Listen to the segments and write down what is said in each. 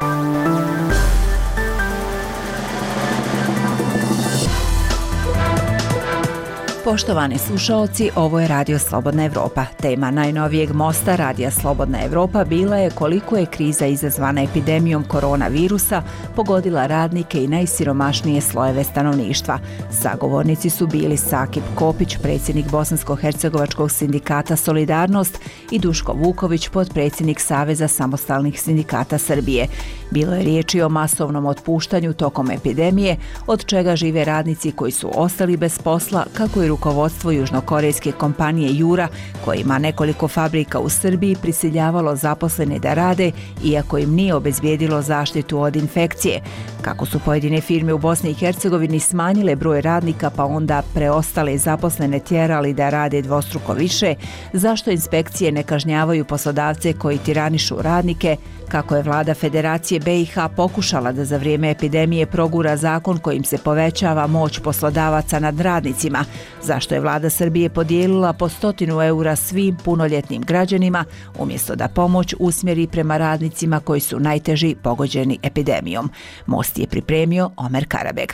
Poštovani slušaoci, ovo je Radio Slobodna Evropa. Tema najnovijeg mosta Radija Slobodna Evropa bila je koliko je kriza izazvana epidemijom koronavirusa pogodila radnike i najsiromašnije slojeve stanovništva. Sagovornici su bili Sakip Kopić, predsjednik Bosansko-hercegovačkog sindikata Solidarnost i Duško Vuković, potpredsjednik Saveza samostalnih sindikata Srbije. Bilo je riječi o masovnom otpuštanju tokom epidemije, od čega žive radnici koji su ostali bez posla, kako i rukovodstvo južnokorejske kompanije Jura, koja ima nekoliko fabrika u Srbiji, prisiljavalo zaposlene da rade, iako im nije obezbijedilo zaštitu od infekcije. Kako su pojedine firme u Bosni i Hercegovini smanjile broj radnika pa onda preostale zaposlene tjerali da rade dvostruko više, zašto inspekcije ne kažnjavaju poslodavce koji tiranišu radnike, kako je vlada Federacije BiH pokušala da za vrijeme epidemije progura zakon kojim se povećava moć poslodavaca nad radnicima, zašto je vlada Srbije podijelila po 100 eura svim punoljetnim građanima, umjesto da pomoć usmjeri prema radnicima koji su najteži pogođeni epidemijom. Most je pripremio Omer Karabeg.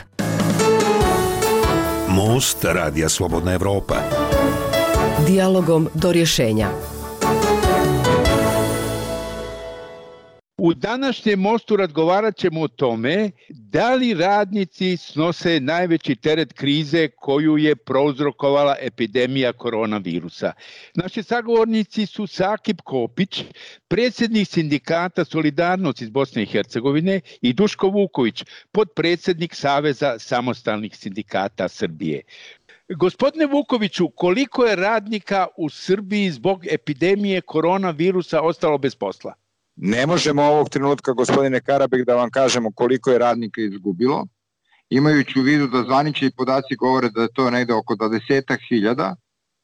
Most Radija Slobodna Evropa. Dijalogom do rješenja. U današnjem mostu razgovarat ćemo o tome da li radnici snose najveći teret krize koju je prouzrokovala epidemija koronavirusa. Naši sagovornici su Sakip Kopić, predsjednik sindikata Solidarnost iz Bosne i Hercegovine, i Duško Vuković, potpredsjednik Saveza samostalnih sindikata Srbije. Gospodine Vukoviću, koliko je radnika u Srbiji zbog epidemije koronavirusa ostalo bez posla? Ne možemo ovog trenutka, gospodine Karabek, da vam kažemo koliko je radnika izgubilo, imajući u vidu da zvanični podaci govore da je to negde oko 20.000,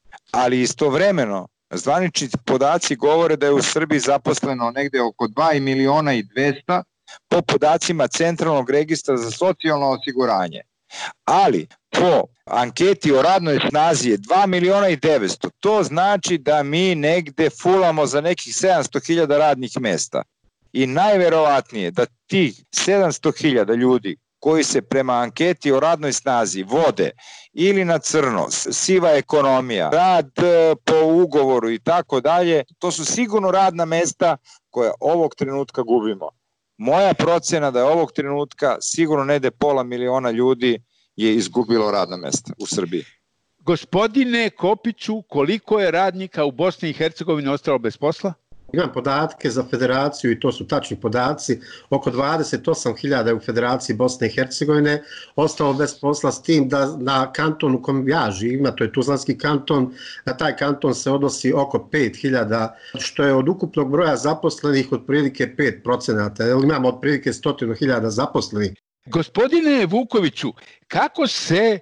ali istovremeno zvanični podaci govore da je u Srbiji zaposleno negde oko 2.200.000 po podacima Centralnog registra za socijalno osiguranje. Ali po anketi o radnoj snazi je 2.900.000. To znači da mi negde fulamo za nekih 700.000 radnih mesta. I najverovatnije da tih 700.000 ljudi koji se prema anketi o radnoj snazi vode ili na crno, siva ekonomija, rad po ugovoru i tako dalje, to su sigurno radna mesta koja ovog trenutka gubimo. Moja procena da je ovog trenutka sigurno negde 500.000 ljudi je izgubilo radna mesta u Srbiji. Gospodine Kopiću, koliko je radnika u Bosni i Hercegovini ostalo bez posla? Imam podatke za federaciju i to su tačni podaci. Oko 28.000 u Federaciji Bosne i Hercegovine ostalo bez posla, s tim da na kanton u kojem ja živim, a to je Tuzlanski kanton, na taj kanton se odnosi oko 5.000, što je od ukupnog broja zaposlenih otprilike 5%. Imamo otprilike 100.000 zaposlenih. Gospodine Vukoviću, kako se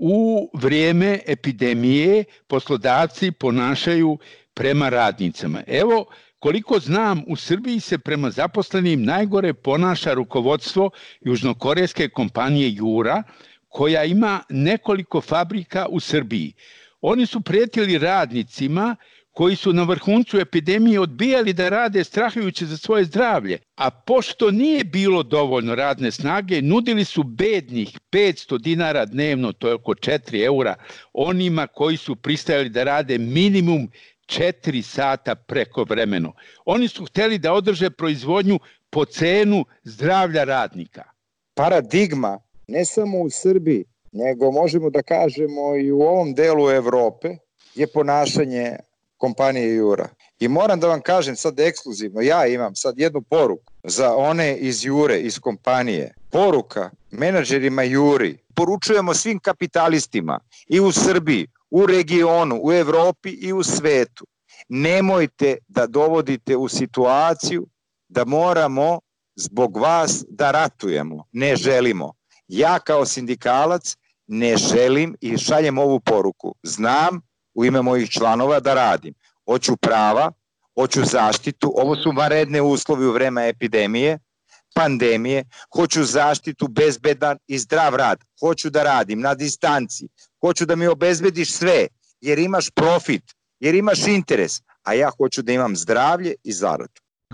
u vrijeme epidemije poslodavci ponašaju prema radnicama? Evo, koliko znam, u Srbiji se prema zaposlenim najgore ponaša rukovodstvo južnokorejske kompanije Jura, koja ima nekoliko fabrika u Srbiji. Oni su prijetili radnicima koji su na vrhuncu epidemije odbijali da rade strahujući za svoje zdravlje, a pošto nije bilo dovoljno radne snage, nudili su bednih 500 dinara dnevno, to je oko 4 eura, onima koji su pristajali da rade minimum 4 sata prekovremeno. Oni su htjeli da održe proizvodnju po cenu zdravlja radnika. Paradigma, ne samo u Srbiji, nego možemo da kažemo i u ovom delu Evrope, je ponašanje kompanije Jura. I moram da vam kažem sad ekskluzivno, ja imam sad jednu poruku za one iz Jure, iz kompanije. Poruka menadžerima Juri. Poručujemo svim kapitalistima i u Srbiji, u regionu, u Evropi i u svetu. Nemojte da dovodite u situaciju da moramo zbog vas da ratujemo. Ne želimo. Ja kao sindikalac ne želim i šaljem ovu poruku. Znam u ime mojih članova da radim. Hoću prava, hoću zaštitu, ovo su vanredne uslovi u vreme epidemije, pandemije, hoću zaštitu, bezbedan i zdrav rad, hoću da radim na distanci, hoću da mi obezbediš sve, jer imaš profit, jer imaš interes, a ja hoću da imam zdravlje i zaradu.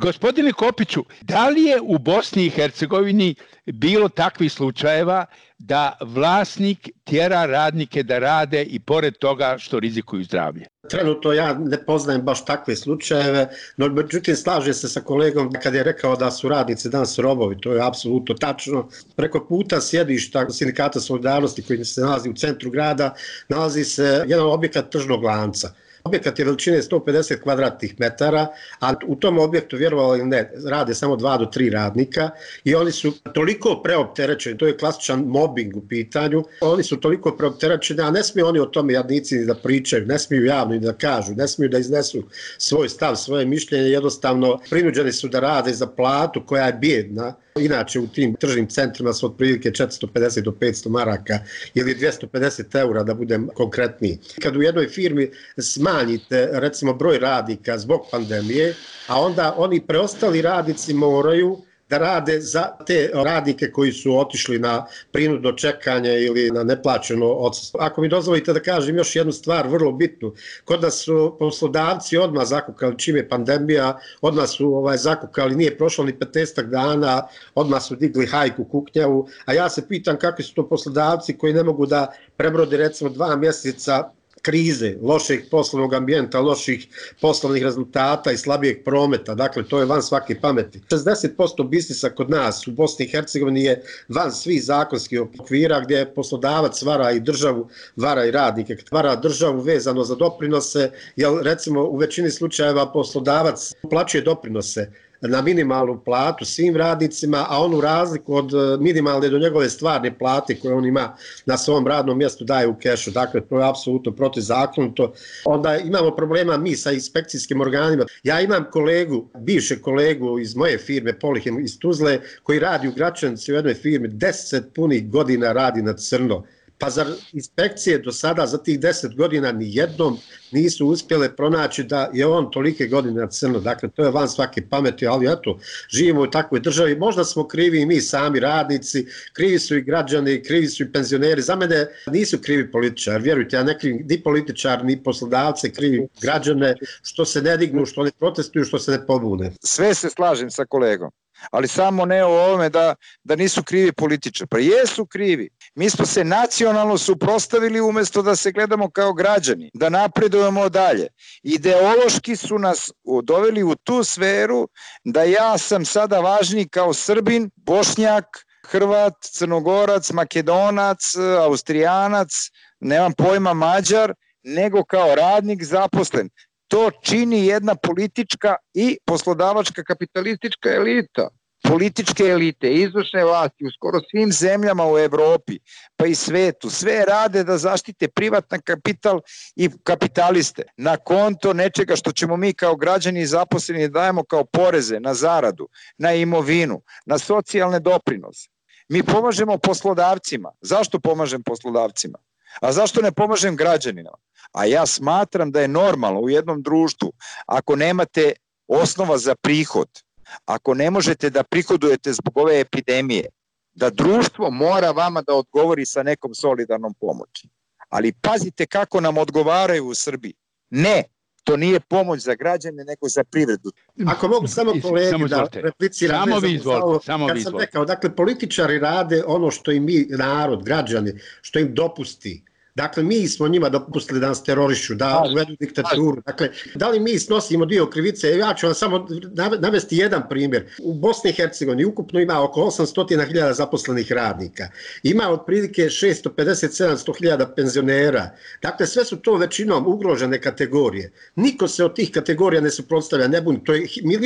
Gospodine Kopiću, da li je u Bosni i Hercegovini bilo takvih slučajeva da vlasnik tjera radnike da rade i pored toga što rizikuju zdravlje? Trenutno ja ne poznajem baš takve slučajeve, no međutim slažem se sa kolegom kad je rekao da su radnici danas robovi, to je apsolutno tačno. Preko puta sjedišta Sindikata solidarnosti koji se nalazi u centru grada, nalazi se jedan objekat tržnog lanca. Objekat je veličine 150 kvadratnih metara, a u tom objektu, vjerovali ili ne, rade samo 2 do 3 radnika i oni su toliko preopterećeni, to je klasičan mobbing u pitanju, oni su toliko preopterećeni, a ne smiju oni o tome jadnici ni da pričaju, ne smiju javno ni da kažu, ne smiju da iznesu svoj stav, svoje mišljenje, jednostavno prinuđeni su da rade za platu koja je bijedna. Inače u tim tržnim centrima su otprilike 450 do 500 maraka ili 250 eura da budem konkretniji. Kad u jednoj firmi smanjite recimo broj radnika zbog pandemije, a onda oni preostali radnici moraju da rade za te radnike koji su otišli na prinudno čekanje ili na neplaćeno odsustvo. Ako mi dozvolite da kažem još jednu stvar vrlo bitnu, kod nas su poslodavci odmah zakukali čim je pandemija, odmah su zakukali, nije prošlo ni 15 dana, odmah su digli hajku, kuknjavu, a ja se pitam kakvi su to poslodavci koji ne mogu da prebrode recimo 2 mjeseca krize, lošeg poslovnog ambijenta, loših poslovnih rezultata i slabijeg prometa. Dakle, to je van svake pameti. 60% biznisa kod nas u Bosni i Hercegovini je van svih zakonskih okvira gdje poslodavac vara i državu, vara i radnike. Vara državu vezano za doprinose, jer recimo u većini slučajeva poslodavac uplaćuje doprinose na minimalnu platu svim radnicima, a onu razliku od minimalne do njegove stvarne plate koje on ima na svom radnom mjestu daje u kešu. Dakle, to je apsolutno protivzakonito. Onda imamo problema mi sa inspekcijskim organima. Ja imam bivšeg kolegu iz moje firme Polihem iz Tuzle koji radi u Gračanici u jednoj firmi, 10 punih godina radi na crno. Pa zar inspekcije do sada za tih 10 godina ni jednom nisu uspjele pronaći da je on tolike godine na crno? Dakle, to je van svake pameti, ali eto, živimo u takvoj državi. Možda smo krivi i mi sami radnici, krivi su i građani, krivi su i penzioneri. Za mene nisu krivi političari, vjerujte, ja ne krivim ni političar, ni poslodavce, krivim građane što se ne dignu, što ne protestuju, što se ne pobune. Sve se slažem sa kolegom, ali samo ne o ovome da nisu krivi političari. Pa jesu krivi. Mi smo se nacionalno suprotstavili umjesto da se gledamo kao građani, da napredujemo dalje. Ideološki su nas doveli u tu sferu da ja sam sada važniji kao Srbin, Bošnjak, Hrvat, Crnogorac, Makedonac, Austrijanac, nemam pojma Mađar, nego kao radnik zaposlen. To čini jedna politička i poslodavačka kapitalistička elita. Političke elite, izvršne vlasti u skoro svim zemljama u Evropi, pa i svetu, sve rade da zaštite privatan kapital i kapitaliste na konto nečega što ćemo mi kao građani zaposleni dajemo kao poreze na zaradu, na imovinu, na socijalne doprinose. Mi pomažemo poslodavcima. Zašto pomažem poslodavcima? A zašto ne pomažem građanima? A ja smatram da je normalno u jednom društvu, ako nemate osnova za prihod, ako ne možete da prihodujete zbog ove epidemije, da društvo mora vama da odgovori sa nekom solidarnom pomoći. Ali pazite kako nam odgovaraju u Srbiji. Ne, to nije pomoć za građane, nego za privredu. Ako mogu samo kolegi da repliciram. Samo vi sam rekao, dakle, političari rade ono što im mi, narod, građani, što im dopusti. Dakle, mi smo njima dopustili da nas terorišu, da uvedu diktaturu. Dakle, da li mi snosimo dio krivice? Ja ću vam samo navesti jedan primjer. U Bosni i Hercegovini ukupno ima oko 800.000 zaposlenih radnika. Ima otprilike 650-700.000 penzionera. Dakle, sve su to većinom ugrožene kategorije. Niko se od tih kategorija ne suprotstavlja, ne buni. To je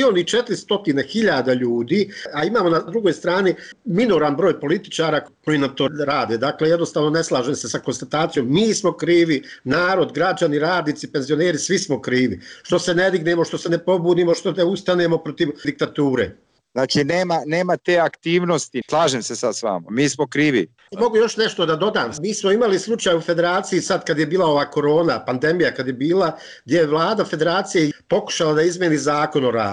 1.400.000 ljudi, a imamo na drugoj strani minoran broj političara koji nam to rade. Dakle, jednostavno ne slažem se sa konstatacijom. Mi smo krivi, narod, građani, radnici, penzioneri, svi smo krivi. Što se ne dignemo, što se ne pobudimo, što ne ustanemo protiv diktature. Znači, nema te aktivnosti. Slažem se sad s vama. Mi smo krivi. Mogu još nešto da dodam. Mi smo imali slučaj u federaciji sad kad je bila ova korona, pandemija kad je bila, gdje je vlada federacije pokušala da izmeni zakon o radu.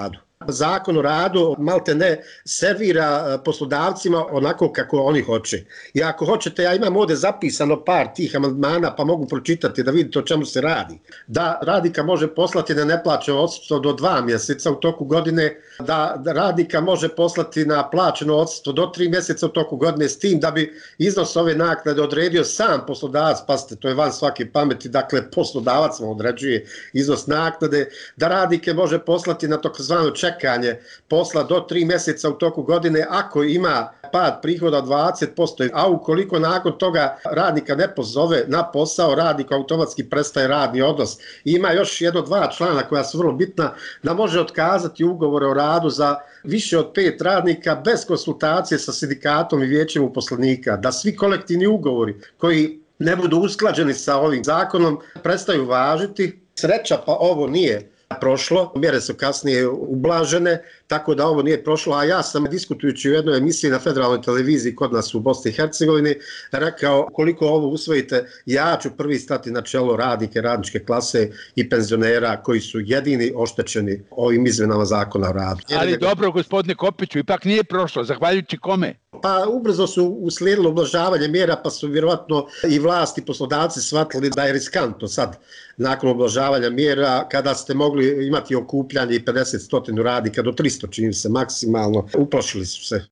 Zakon o radu malte ne servira poslodavcima onako kako oni hoće. I ako hoćete, ja imam ovdje zapisano par tih amandmana pa mogu pročitati da vidite o čemu se radi. Da radnika može poslati na neplaćeno odsustvo do 2 mjeseca u toku godine, da radnika može poslati na plaćeno odsustvo do 3 mjeseca u toku godine, s tim da bi iznos ove naknade odredio sam poslodavac, pazite, to je van svake pameti, dakle poslodavac mu određuje iznos naknade, da radnike može poslati na takozvano čekanje posla do 3 mjeseca u toku godine ako ima pad prihoda od 20%, a ukoliko nakon toga radnika ne pozove na posao, radnik automatski prestaje radni odnos. I ima još 1-2 člana koja su vrlo bitna, da može otkazati ugovore o radu za više od 5 radnika bez konsultacije sa sindikatom i vijećem uposlenika, da svi kolektivni ugovori koji ne budu usklađeni sa ovim zakonom prestaju važiti. Sreća pa ovo nije prošlo, mjere su kasnije ublažene, tako da ovo nije prošlo, a ja sam diskutujući u jednoj emisiji na federalnoj televiziji kod nas u Bosni i Hercegovini rekao koliko ovo usvojite, ja ću prvi stati na čelo radnike, radničke klase i penzionera koji su jedini oštećeni ovim izmjenama zakona o radu. Ali dobro, gospodine Kopiću, ipak nije prošlo, zahvaljujući kome? Pa ubrzo su uslijedilo ublažavanje mjera, pa su vjerovatno i vlasti i poslodavci shvatili da je riskantno sad nakon ublažavanja mjera kada ste mogli imati okupljanje i 50-100 radnika do 300 čini se maksimalno, uplašili su se.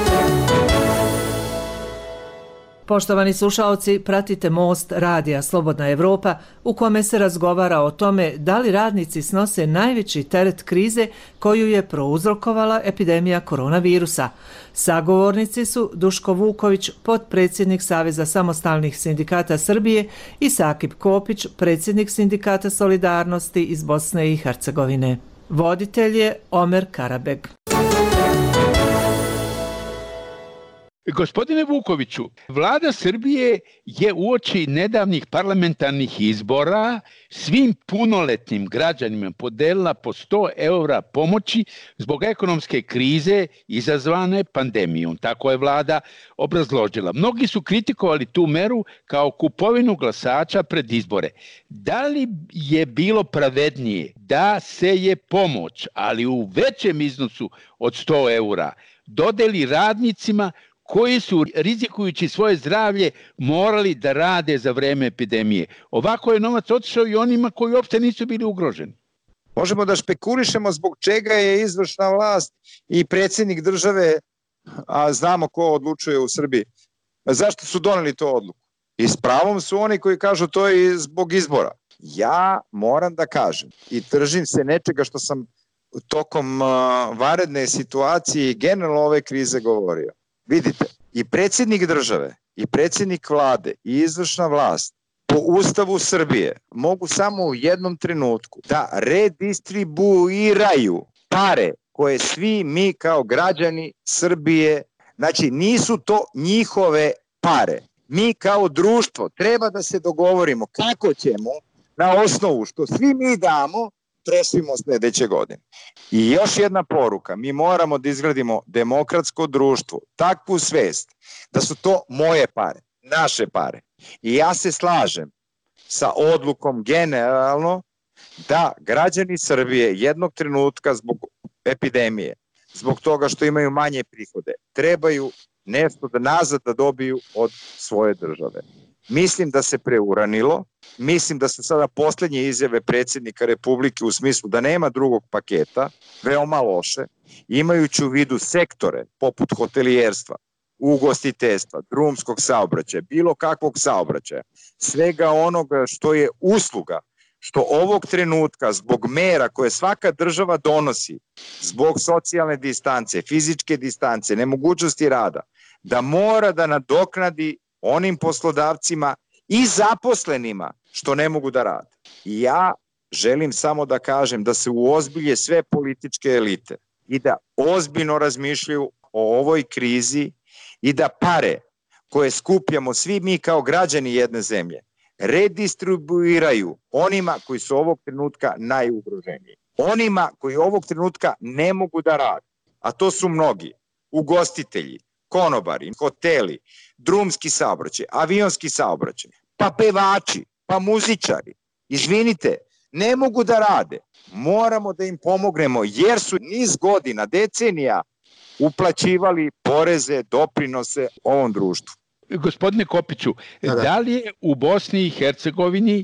Poštovani slušaoci, pratite Most radija Slobodna Evropa u kome se razgovara o tome da li radnici snose najveći teret krize koju je prouzrokovala epidemija koronavirusa. Sagovornici su Duško Vuković, potpredsjednik Saveza samostalnih sindikata Srbije i Sakip Kopić, predsjednik Sindikata Solidarnosti iz Bosne i Hercegovine. Voditelj je Omer Karabeg. Gospodine Vukoviću, vlada Srbije je uoči nedavnih parlamentarnih izbora svim punoletnim građanima podelila po 100 € pomoći zbog ekonomske krize izazvane pandemijom. Tako je vlada obrazložila. Mnogi su kritikovali tu meru kao kupovinu glasača pred izbore. Da li je bilo pravednije da se je pomoć, ali u većem iznosu od 100 € dodeli radnicima koji su, rizikujući svoje zdravlje, morali da rade za vreme epidemije? Ovako je novac otišao i onima koji uopšte nisu bili ugroženi. Možemo da špekulišemo zbog čega je izvršna vlast i predsjednik države, a znamo ko odlučuje u Srbiji, zašto su doneli to odluku. I s pravom su oni koji kažu to je zbog izbora. Ja moram da kažem i držim se nečega što sam tokom vanredne situacije i generalno ove krize govorio. Vidite, i predsjednik države, i predsjednik vlade, i izvršna vlast po Ustavu Srbije mogu samo u jednom trenutku da redistribuiraju pare koje svi mi kao građani Srbije, znači nisu to njihove pare. Mi kao društvo treba da se dogovorimo kako ćemo na osnovu što svi mi damo trošimo sljedeće godine. I još jedna poruka, mi moramo da izgradimo demokratsko društvo, takvu svest da su to moje pare, naše pare. I ja se slažem sa odlukom generalno da građani Srbije jednog trenutka zbog epidemije, zbog toga što imaju manje prihode, trebaju nešto da nazad da dobiju od svoje države. Mislim da se preuranilo, mislim da su sada posljednje izjave predsjednika Republike u smislu da nema drugog paketa, veoma loše, imajući u vidu sektore poput hotelijerstva, ugostiteljstva, drumskog saobraćaja, bilo kakvog saobraćaja, svega onoga što je usluga, što ovog trenutka zbog mera koje svaka država donosi, zbog socijalne distance, fizičke distance, nemogućnosti rada, da mora da nadoknadi onim poslodavcima i zaposlenima što ne mogu da rade. I ja želim samo da kažem da se uozbilje sve političke elite i da ozbiljno razmišljaju o ovoj krizi i da pare koje skupljamo svi mi kao građani jedne zemlje redistribuiraju onima koji su ovog trenutka najugroženiji. Onima koji ovog trenutka ne mogu da rade, a to su mnogi, ugostitelji, konobari, hoteli, drumski saobraćaj, avionski saobraćaj, pa pevači, pa muzičari. Izvinite, ne mogu da rade. Moramo da im pomognemo jer su niz godina, decenija uplaćivali poreze, doprinose ovom društvu. Gospodine Kopiću, da li je u Bosni i Hercegovini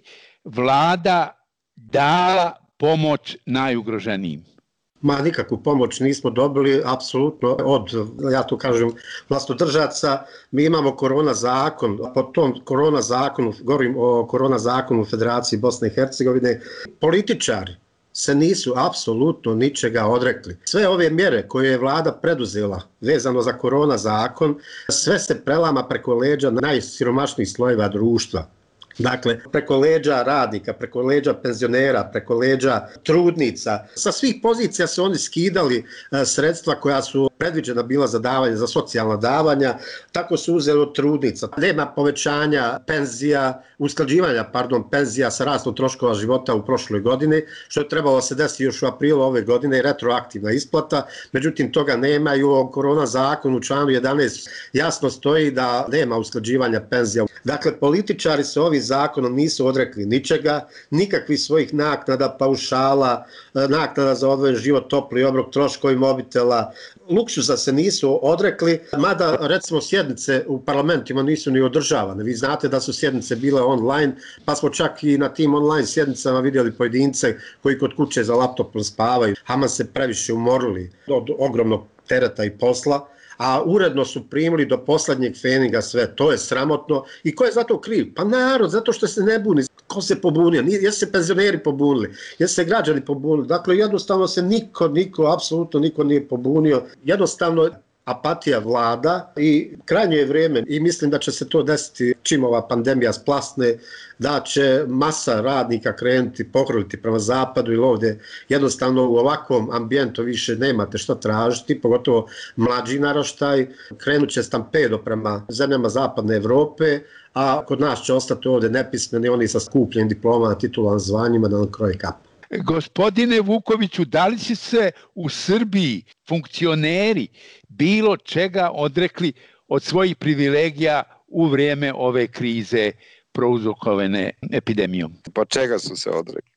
vlada dala pomoć najugroženijim? Ma nikakvu pomoć nismo dobili, apsolutno od, ja to kažem, vlastodržaca. Mi imamo korona zakon, po tom korona zakonu, govorim o korona zakonu u Federaciji Bosne i Hercegovine, političari se nisu apsolutno ničega odrekli. Sve ove mjere koje je vlada preduzela vezano za korona zakon, sve se prelama preko leđa najsiromašnijih slojeva društva. Dakle, preko leđa radnika, preko leđa penzionera, preko leđa trudnica. Sa svih pozicija su oni skidali sredstva koja su predviđena bila za davanje, za socijalna davanja, tako su uzeli od trudnica. Nema povećanja penzija, usklađivanja, penzija sa rastom troškova života u prošloj godini, što je trebalo se desiti još u aprilu ove godine, retroaktivna isplata, međutim toga nema i u korona zakonu u članu 11 jasno stoji da nema usklađivanja penzija. Dakle, političari se ovim zakonom nisu odrekli ničega, nikakvih svojih naknada, paušala, naknada za odvojen život, topli obrok, troškovi mobitela, luksuza se nisu odrekli, mada recimo sjednice u parlamentima nisu ni održavane. Vi znate da su sjednice bile online, pa smo čak i na tim online sjednicama vidjeli pojedince koji kod kuće za laptopom spavaju. Haman se previše umorili od ogromnog tereta i posla, a uredno su primili do poslednjeg feninga sve. To je sramotno. I ko je za to kriv? Pa narod, zato što se ne buni. Ko se pobunio? Jesu se penzioneri pobunili? Jesu se građani pobunili? Dakle, jednostavno se apsolutno niko nije pobunio. Jednostavno apatija vlada i krajnje je vrijeme i mislim da će se to desiti čim ova pandemija splasne, da će masa radnika krenuti, pohrliti prema zapadu ili ovdje jednostavno u ovakvom ambijentu više nemate šta tražiti, pogotovo mlađi naraštaj, krenut će stampedo prema zemljama zapadne Evrope, a kod nas će ostati ovdje nepismeni, oni sa skupljenim diplomama, titulama, zvanjima da nam kroje kapu. Gospodine Vukoviću, da li će se u Srbiji funkcioneri bilo čega odrekli od svojih privilegija u vrijeme ove krize prouzrokovane epidemijom? Pa čega su se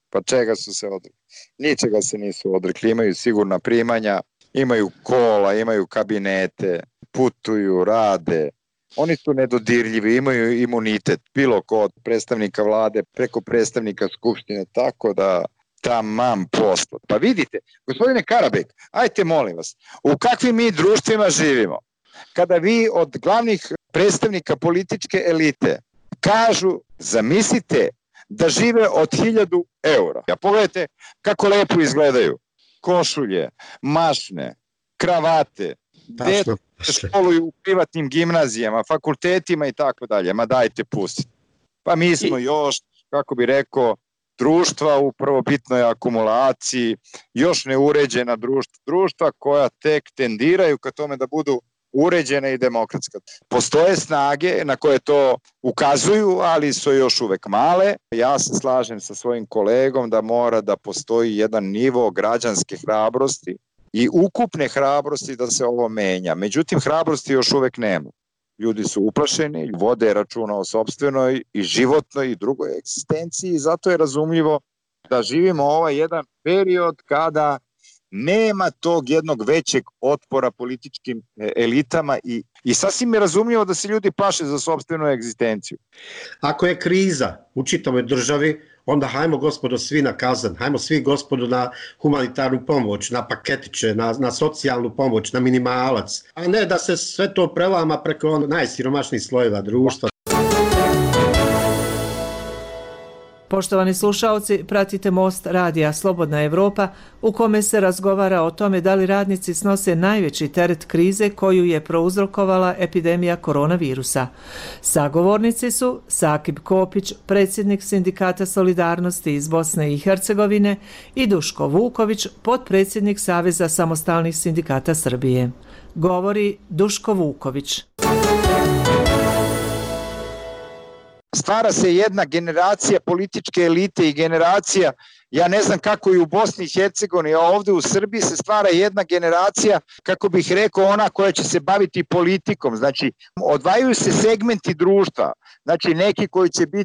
odrekli? Ničega se nisu odrekli. Imaju sigurna primanja, imaju kola, imaju kabinete, putuju, rade. Oni su nedodirljivi, imaju imunitet, bilo ko od predstavnika vlade preko predstavnika skupštine, tako da tamam posla. Pa vidite, gospodine Karabek, ajte molim vas, u kakvim mi društvima živimo? Kada vi od glavnih predstavnika političke elite kažu, zamislite da žive od 1000 eura. Ja pogledajte kako lepo izgledaju. Košulje, mašne, kravate, djeca školuju u privatnim gimnazijama, fakultetima i tako dalje. Ma dajte pustite. Pa mi smo još, kako bi rekao, društva u prvobitnoj akumulaciji, još neuređena društva koja tek tendiraju ka tome da budu uređena i demokratska. Postoje snage na koje to ukazuju, ali su još uvek male. Ja se slažem sa svojim kolegom da mora da postoji jedan nivo građanske hrabrosti i ukupne hrabrosti da se ovo menja. Međutim, hrabrosti još uvek nema. Ljudi su uplašeni, vode računa o sopstvenoj i životnoj i drugoj egzistenciji i zato je razumljivo da živimo ovaj jedan period kada nema tog jednog većeg otpora političkim elitama i sasvim je razumljivo da se ljudi plaše za sopstvenu egzistenciju. Ako je kriza u čitavoj državi, onda hajmo gospodo svi na kazan, hajmo svi gospodo na humanitarnu pomoć, na paketiće, na socijalnu pomoć, na minimalac, a ne da se sve to prelama preko najsiromašnijih slojeva društva. Poštovani slušaoci, pratite Most radija Slobodna Evropa u kome se razgovara o tome da li radnici snose najveći teret krize koju je prouzrokovala epidemija koronavirusa. Sagovornici su Sakib Kopić, predsjednik Sindikata Solidarnosti iz Bosne i Hercegovine i Duško Vuković, potpredsjednik Saveza samostalnih sindikata Srbije. Govori Duško Vuković. Stvara se jedna generacija političke elite i generacija, ja ne znam kako i u Bosni i Hercegovini, a ovdje u Srbiji se stvara jedna generacija, kako bih rekao, ona koja će se baviti politikom. Znači, odvajaju se segmenti društva, znači neki koji će biti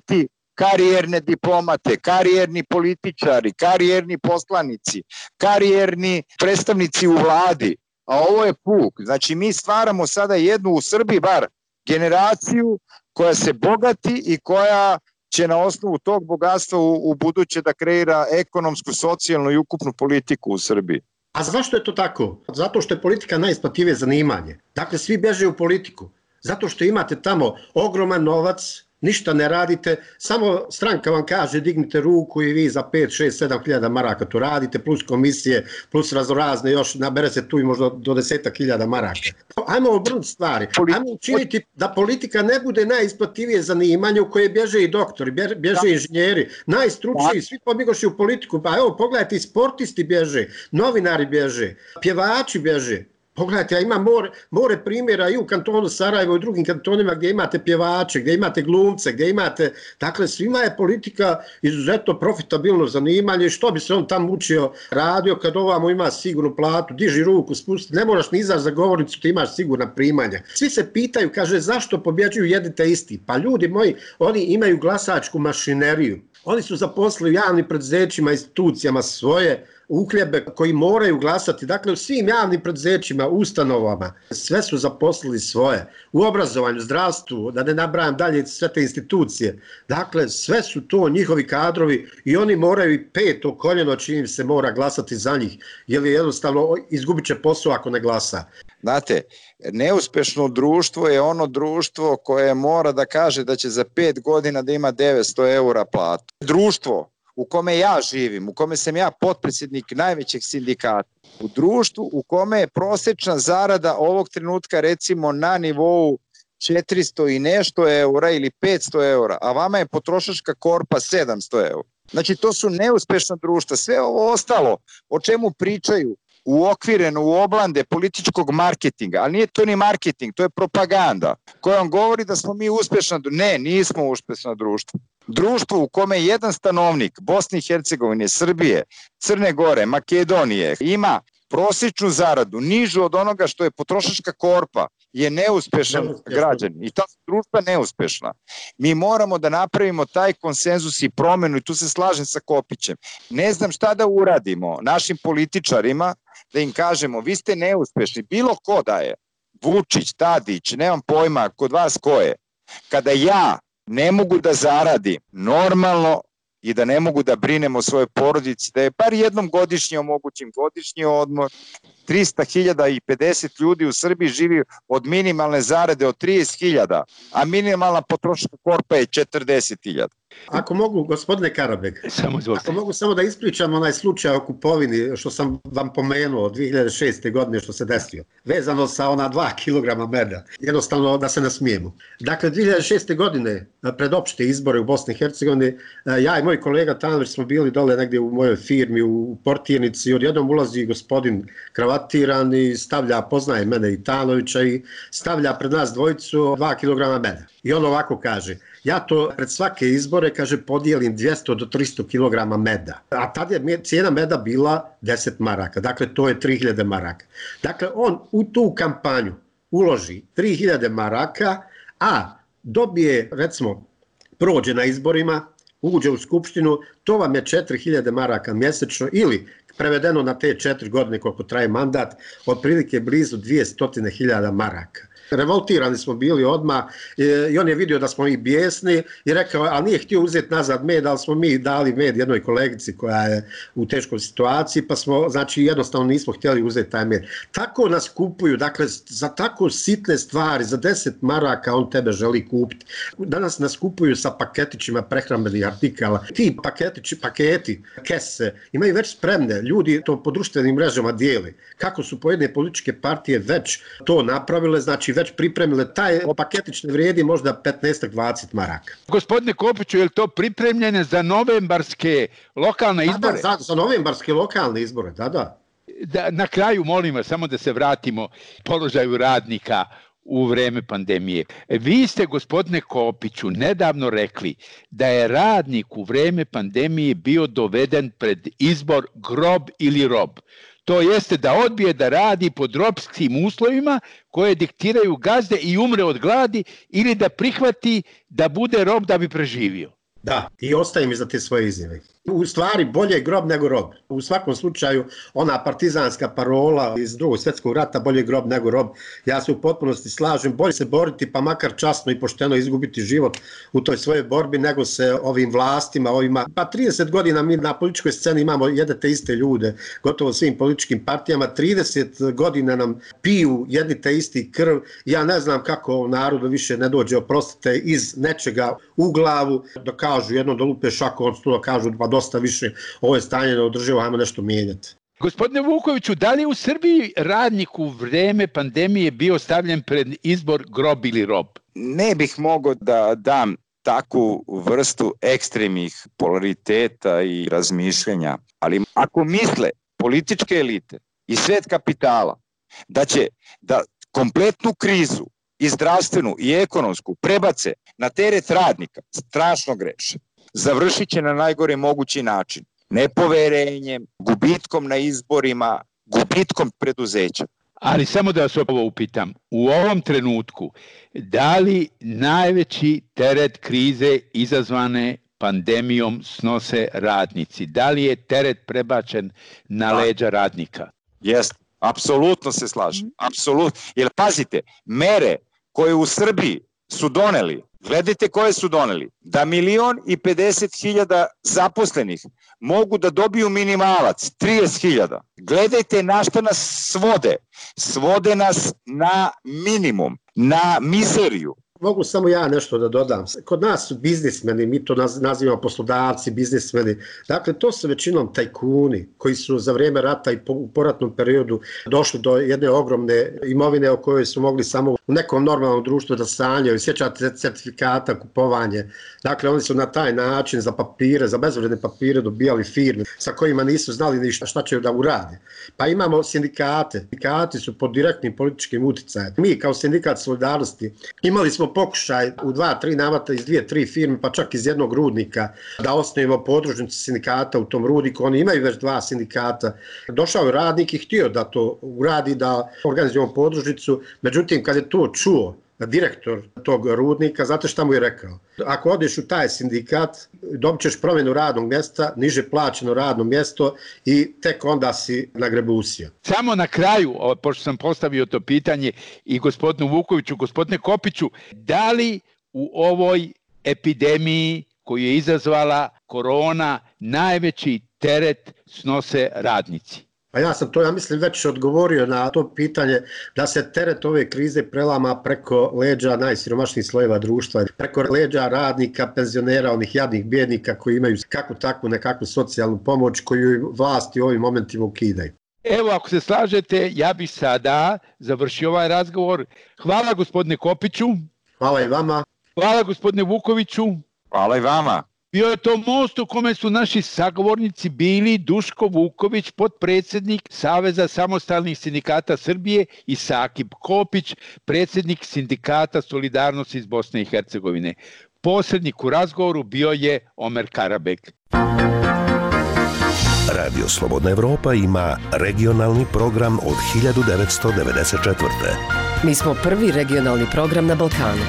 karijerne diplomate, karijerni političari, karijerni poslanici, karijerni predstavnici u vladi, a ovo je puk. Znači mi stvaramo sada jednu u Srbiji bar generaciju koja se bogati i koja će na osnovu tog bogatstva u buduće da kreira ekonomsku, socijalnu i ukupnu politiku u Srbiji. A zašto je to tako? Zato što je politika najisplativije zanimanje. Dakle, svi beže u politiku. Zato što imate tamo ogroman novac, ništa ne radite, samo stranka vam kaže dignite ruku i vi za 5, 6, 7 hiljada maraka to radite, plus komisije, plus raznorazne, još nabere se tu i možda do 10.000 maraka. Ajmo obrnuti stvari, ajmo učiniti da politika ne bude najisplativije zanimanje u koje bježe i doktori, bježe i inženjeri, najstručniji, svi pobigoši u politiku, pa evo pogledajte, sportisti bježe, novinari bježe, pjevači bježe. Pogledajte, ja imam more primjera i u kantonu Sarajevo i u drugim kantonima gdje imate pjevače, gdje imate glumce, gdje imate... Dakle, svima je politika izuzetno profitabilno zanimanje. Što bi se on tamo učio, radio kad ovamo ima sigurnu platu, diži ruku, spusti, ne moraš ni izaći za govornicu, ti imaš sigurna primanja. Svi se pitaju, kaže, zašto pobjeđuju jedni te isti? Pa ljudi moji, oni imaju glasačku mašineriju. Oni su zaposlili u javnim preduzećima, institucijama svoje uhljebe koji moraju glasati. Dakle, u svim javnim preduzećima, ustanovama, sve su zaposlili svoje. U obrazovanju, zdravstvu, da ne nabrajam dalje sve te institucije. Dakle, sve su to njihovi kadrovi i oni moraju i peto koljeno čim se mora glasati za njih, jer je jednostavno izgubit će posao ako ne glasa. Znate, neuspešno društvo je ono društvo koje mora da kaže da će za 5 godina da ima 900 eura platu. Društvo u kome ja živim, u kome sam ja potpredsjednik najvećeg sindikata, u društvu u kome je prosječna zarada ovog trenutka recimo na nivou 400 i nešto eura ili 500 eura, a vama je potrošačka korpa 700 eura. Znači to su neuspešna društva. Sve ovo ostalo o čemu pričaju uokvireno u oblande političkog marketinga, ali nije to ni marketing, to je propaganda koja vam govori da smo mi uspešna društva. Ne, nismo uspešna društva. Društvo u kome jedan stanovnik Bosne i Hercegovine, Srbije, Crne Gore, Makedonije ima prosječnu zaradu nižu od onoga što je potrošačka korpa je neuspešan građanin i ta društva neuspešna. Mi moramo da napravimo taj konsenzus i promenu i tu se slažem sa Kopićem. Ne znam šta da uradimo našim političarima da im kažemo vi ste neuspešni, bilo ko da je, Vučić, Tadić, nemam pojma kod vas ko je. Kada ja ne mogu da zaradim normalno i da ne mogu da brinem o svojoj porodici, da je bar jednom godišnje omogućim godišnji odmor. 300.050 ljudi u Srbiji živi od minimalne zarade od 30.000, a minimalna potrošačka korpa je 40.000. Ako mogu, gospodine Karabeg, ako mogu samo da ispričam onaj slučaj o kupovini što sam vam pomenuo 2006. godine što se desio, vezano sa ona 2 kg meda, jednostavno da se nasmijemo. Dakle, 2006. godine, pred opšte izbore u Bosni i Hercegovini, ja i moj kolega Tanović smo bili dole negdje u mojoj firmi u portirnici i odjednom ulazi gospodin kravatiran i stavlja, poznaje mene i Tanovića i stavlja pred nas dvojicu 2 kg meda. I on ovako kaže, ja to pred svake izbore, kaže, podijelim 200 do 300 kg meda. A tada je cijena meda bila 10 maraka, dakle to je 3000 maraka. Dakle, on u tu kampanju uloži 3000 maraka, a dobije, recimo, prođe na izborima, uđe u skupštinu, to vam je 4000 maraka mjesečno ili prevedeno na te 4 godine koliko traje mandat, otprilike blizu 200.000 maraka. Revoltirani smo bili odmah i on je vidio da smo i bijesni i rekao, a nije htio uzeti nazad med, ali smo mi dali med jednoj kolegici koja je u teškoj situaciji, pa smo, znači, jednostavno nismo htjeli uzeti taj med. Tako nas kupuju, dakle, za tako sitne stvari, za 10 maraka on tebe želi kupiti. Danas nas kupuju sa paketićima prehrambenih artikala. Ti paketi, kese, imaju već spremne, ljudi to po društvenim mrežama dijeli. Kako su pojedine političke partije već to napravile, znači već pripremile, taj paketić ne vrijedi možda 15-20 maraka. Gospodine Kopiću, je li to pripremljene za novembarske lokalne izbore? Da, za novembarske lokalne izbore, da. Na kraju, molim vas, samo da se vratimo položaju radnika u vreme pandemije. Vi ste, gospodine Kopiću, nedavno rekli da je radnik u vreme pandemije bio doveden pred izbor grob ili rob. To jeste da odbije da radi pod robskim uslovima koje diktiraju gazde i umre od gladi ili da prihvati da bude rob da bi preživio. Da, i ostajem iza te svoje izjave. U stvari bolje je grob nego rob. U svakom slučaju ona partizanska parola iz Drugog svjetskog rata, bolje je grob nego rob, ja se u potpunosti slažem, bolje se boriti pa makar časno i pošteno izgubiti život u toj svojoj borbi nego se ovim vlastima, pa 30 godina mi na političkoj sceni imamo jedne te iste ljude, gotovo svim političkim partijama, 30 godina nam piju jedni te isti krv, ja ne znam kako narodu više ne dođe, oprostite, iz nečega u glavu, da kažu jedno da lupe šaku od stula, kažu pa dosta više, ovo je stanje neodrživo, ajmo nešto mijenjati. Gospodine Vukoviću, da li u Srbiji radnik u vreme pandemije bio stavljen pred izbor grob ili rob? Ne bih mogao da dam takvu vrstu ekstremnih polariteta i razmišljenja, ali ako misle političke elite i svet kapitala da će da kompletnu krizu i zdravstvenu i ekonomsku prebace na teret radnika, strašno greše. Završit će na najgore mogući način. Nepoverenjem, gubitkom na izborima, gubitkom preduzeća. Ali samo da vas ovo upitam, u ovom trenutku, da li najveći teret krize izazvane pandemijom snose radnici? Da li je teret prebačen na leđa radnika? Jeste, apsolutno se slažem. Apsolutno. Jer pazite, mere koje u Srbiji su doneli, gledajte koje su doneli, da 1.050.000 zaposlenih mogu da dobiju minimalac, 30.000. Gledajte na šta nas svode. Svode nas na minimum, na mizeriju. Mogu samo ja nešto da dodam. Kod nas su biznismeni, mi to nazivamo poslodavci, biznismeni. Dakle, to su većinom tajkuni koji su za vrijeme rata i u poratnom periodu došli do jedne ogromne imovine o kojoj su mogli samo u nekom normalnom društvu da sanjaju. Sjećate certifikata, kupovanje. Dakle, oni su na taj način za papire, za bezvredne papire dobijali firme sa kojima nisu znali ni šta će da urade. Pa imamo sindikate. Sindikati su pod direktnim političkim uticajem. Mi kao sindikat Solidarnosti imali smo pokušaj u 2-3 navrata iz 2-3 firme, pa čak iz jednog rudnika, da osnovimo podružnicu sindikata u tom rudniku. Oni imaju već 2 sindikata. Došao je radnik i htio da to uradi, da organizujemo podružnicu. Međutim, kad je to čuo direktor tog rudnika, znate šta mu je rekao? Ako odeš u taj sindikat, dobit ćeš promjenu radnog mjesta, niže plaćeno radno mjesto i tek onda si nagrebusio. Samo na kraju, pošto sam postavio to pitanje i gospodinu Vukoviću, gospodine Kopiću, da li u ovoj epidemiji koju je izazvala korona najveći teret snose radnici? Pa ja sam to, ja mislim, već odgovorio na to pitanje da se teret ove krize prelama preko leđa najsiromašnijih slojeva društva, preko leđa radnika, penzionera, onih jadnih bijednika koji imaju kakvu takvu nekakvu socijalnu pomoć koju vlasti u ovim momentima ukidaju. Evo, ako se slažete, ja bih sada završio ovaj razgovor. Hvala gospodine Kopiću. Hvala i vama. Hvala gospodine Vukoviću. Hvala i vama. Bio je to most u kome su naši sagovornici bili Duško Vuković, potpredsjednik Saveza samostalnih sindikata Srbije, i Sakip Kopić, predsjednik Sindikata Solidarnosti iz Bosne i Hercegovine. Posrednik u razgovoru bio je Omer Karabek. Radio Slobodna Evropa ima regionalni program od 1994. Mi smo prvi regionalni program na Balkanu.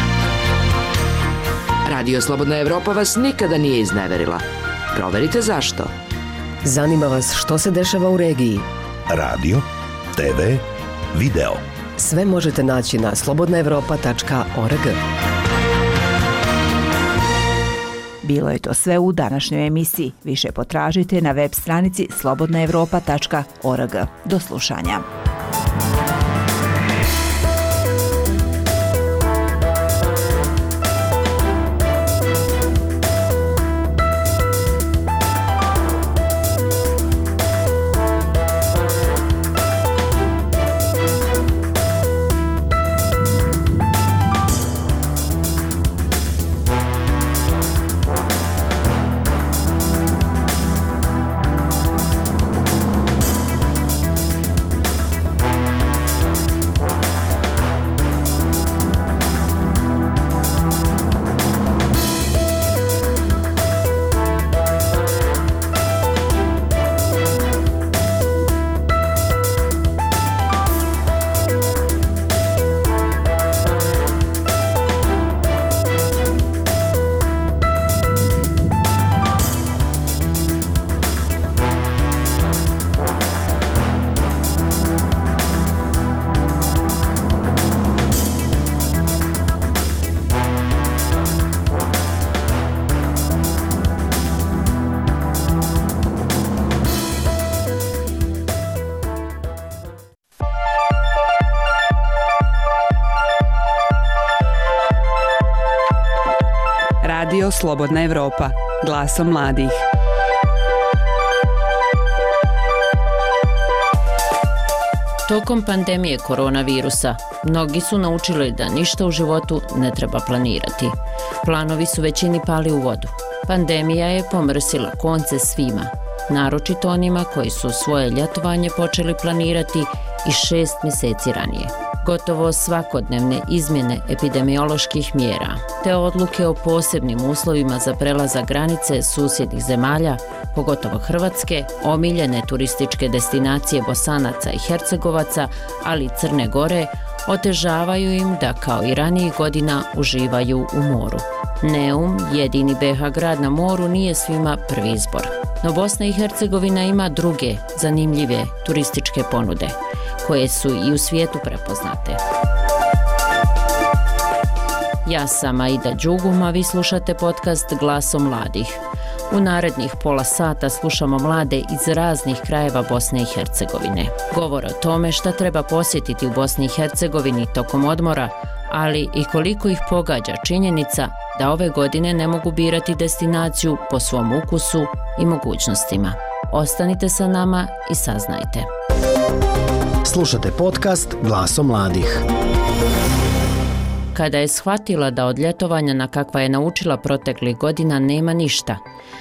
Radio Slobodna Evropa vas nikada nije izneverila. Proverite zašto. Zanima vas što se dešava u regiji. Radio, TV, video. Sve možete naći na slobodnaevropa.org. Bilo je to sve u današnjoj emisiji. Više potražite na web stranici slobodnaevropa.org. Do slušanja. Radio Slobodna Evropa, glasom mladih. Tokom pandemije koronavirusa, mnogi su naučili da ništa u životu ne treba planirati. Planovi su većini pali u vodu. Pandemija je pomrsila konce svima, naročito onima koji su svoje ljetovanje počeli planirati i 6 mjeseci ranije. Gotovo svakodnevne izmjene epidemioloških mjera te odluke o posebnim uslovima za prelazak granice susjednih zemalja, pogotovo Hrvatske, omiljene turističke destinacije Bosanaca i Hercegovaca, ali i Crne Gore, otežavaju im da kao i ranijih godina uživaju u moru. Neum, jedini BiH grad na moru, nije svima prvi izbor. No Bosna i Hercegovina ima druge zanimljive turističke ponude, koje su i u svijetu prepoznate. Ja sam Aida Đugum, a vi slušate podcast Glasom mladih. U narednih pola sata slušamo mlade iz raznih krajeva Bosne i Hercegovine. Govor o tome šta treba posjetiti u Bosni i Hercegovini tokom odmora, ali i koliko ih pogađa činjenica da ove godine ne mogu birati destinaciju po svom ukusu i mogućnostima. Ostanite sa nama i saznajte. Slušate podcast Glasom mladih. Kada je shvatila da od ljetovanja na kakva je naučila proteklih godina nema ništa,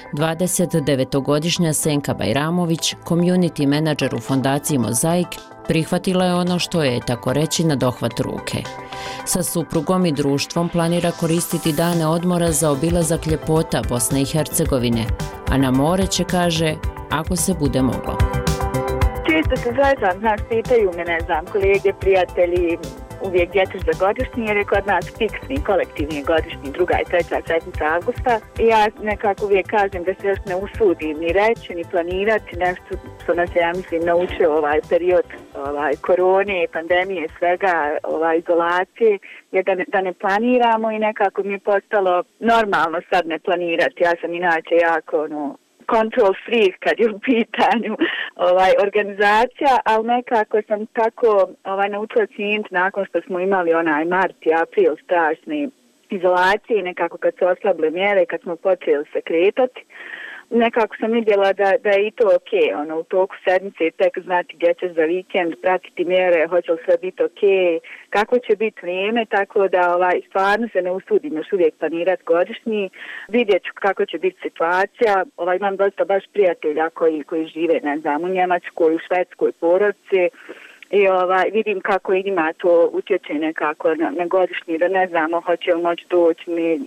29-godišnja Senka Bajramović, community menadžer u fondaciji Mozaik, prihvatila je ono što je, tako reći, na dohvat ruke. Sa suprugom i društvom planira koristiti dane odmora za obilazak ljepota Bosne i Hercegovine, a na more će, kaže, ako se bude moglo. Često se zezam, pitaju me, kolege, prijatelji, uvijek gdje ćeš za godišnji, jer je kod nas fiksni, kolektivni godišnji, 2. i 3. sedmica avgusta. I ja nekako uvijek kažem da se još ne usudim ni reći, ni planirati nešto što nas je, ja mislim, naučio ovaj period korone, pandemije, svega, izolacije, je da ne planiramo i nekako mi je postalo normalno sad ne planirati. Ja sam inače jako, control freak kad je u pitanju organizacija, ali nekako sam tako naučila cijeniti nakon što smo imali onaj mart i april strašne izolacije, nekako kad se oslabile mjere, kad smo počeli se kretati, nekako sam vidjela da je i to ok, u toku sedmice tek znati gdje ćeš za vikend, pratiti mjere, hoće li sve biti ok, kako će biti vrijeme, tako da stvarno se ne usudim još uvijek planirati godišnji, vidjet ću kako će biti situacija, imam dosta baš prijatelja koji žive, u Njemačkoj, u Švedskoj, porodici, i vidim kako i njima to utječe nekako na godišnji, da ne znamo hoće li moći doći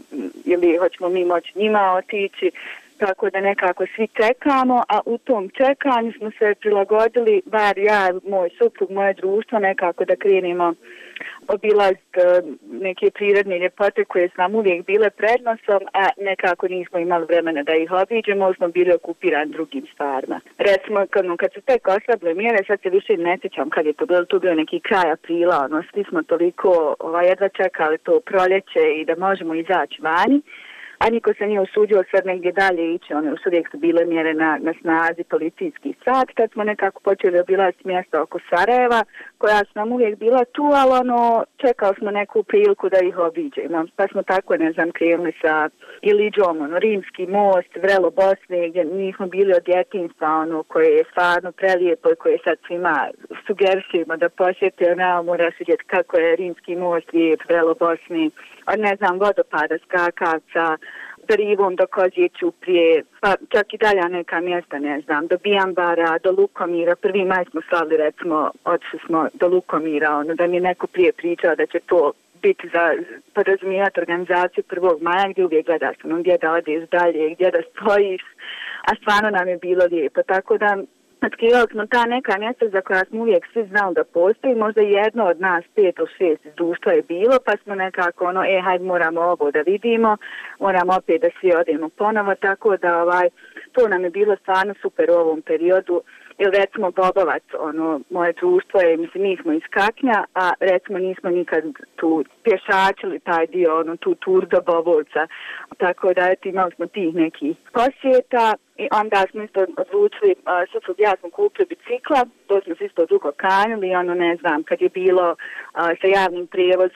ili hoćemo mi moći njima otići, tako da nekako svi čekamo, a u tom čekanju smo se prilagodili, bar ja, moj suprug, moje društvo, nekako da krenemo obilaziti neke prirodne ljepote koje su nam uvijek bile prednosom, a nekako nismo imali vremena da ih obiđemo, smo bili okupirani drugim stvarima. Recimo, kad su tek oslabile mjere, sad se više ne sjećam kad je to bilo neki kraj aprila, svi smo toliko jedva čekali to proljeće i da možemo izaći vani, a niko se nije usudio sad negdje dalje ići, još uvijek su bile mjere na snazi, policijski sat, tad smo nekako počeli obilaziti mjesta oko Sarajeva, koja su nam uvijek bila tu, ali čekali smo neku priliku da ih obiđemo, pa smo tako, krenuli sa Iliđom, Rimski most, Vrelo Bosne, gdje nismo bili od djetinjstva, koje je stvarno prelijepo i koje sad svima sugerišemo da posjete, moraš vidjeti kako je Rimski most lijep, Vrelo Bosne, od vodopada, skakavca, do Rivom, do Kozije Ćuprije, pa čak i dalje neka mjesta, do Bijambara, do Lukomira. 1. maj smo slavili, recimo, otišli smo do Lukomira, da mi je neko prije pričao da će to biti za podrazumijevati organizaciju 1. maja, gdje uvijek gledaš gdje da odeš dalje, gdje da stojiš, a stvarno nam je bilo lijepo, tako da otkrivali smo ta neka mjesta za koja smo uvijek svi znali da postoji, možda jedno od nas 5 ili 6 iz društva je bilo, pa smo nekako hajde moramo ovo da vidimo, moramo opet da svi odemo ponovo, tako da to nam je bilo stvarno super u ovom periodu. Ili recimo Bobovac, moje društvo je, mi smo iz Kaknja, a recimo nismo nikad tu pješačili taj dio, tu tur do Bobovca, tako da imali smo tih nekih posjeta i onda smo isto odlučili, suprug ja smo kupili bicikla, to smo se isto dugo kanjili, kad je bilo sa javnim prijevozom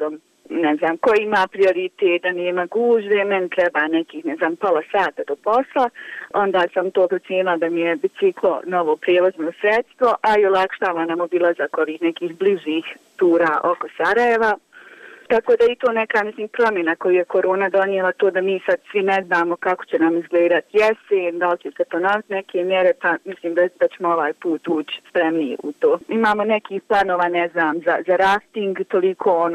ne znam, ko ima prioritet, da nema gužve, meni treba nekih, ne znam, pola sata do posla, onda sam to procijenila da mi je biciklo novo prijevozno sredstvo, a i olakšava nam obilazak ovih nekih bližih tura oko Sarajeva. Tako da i to neka, mislim, promjena koju je korona donijela, to da mi sad svi ne znamo kako će nam izgledati jesen, da li će se ponoviti neke mjere, pa mislim da ćemo ovaj put ući spremniji u to. Imamo nekih planova, ne znam, za rafting, toliko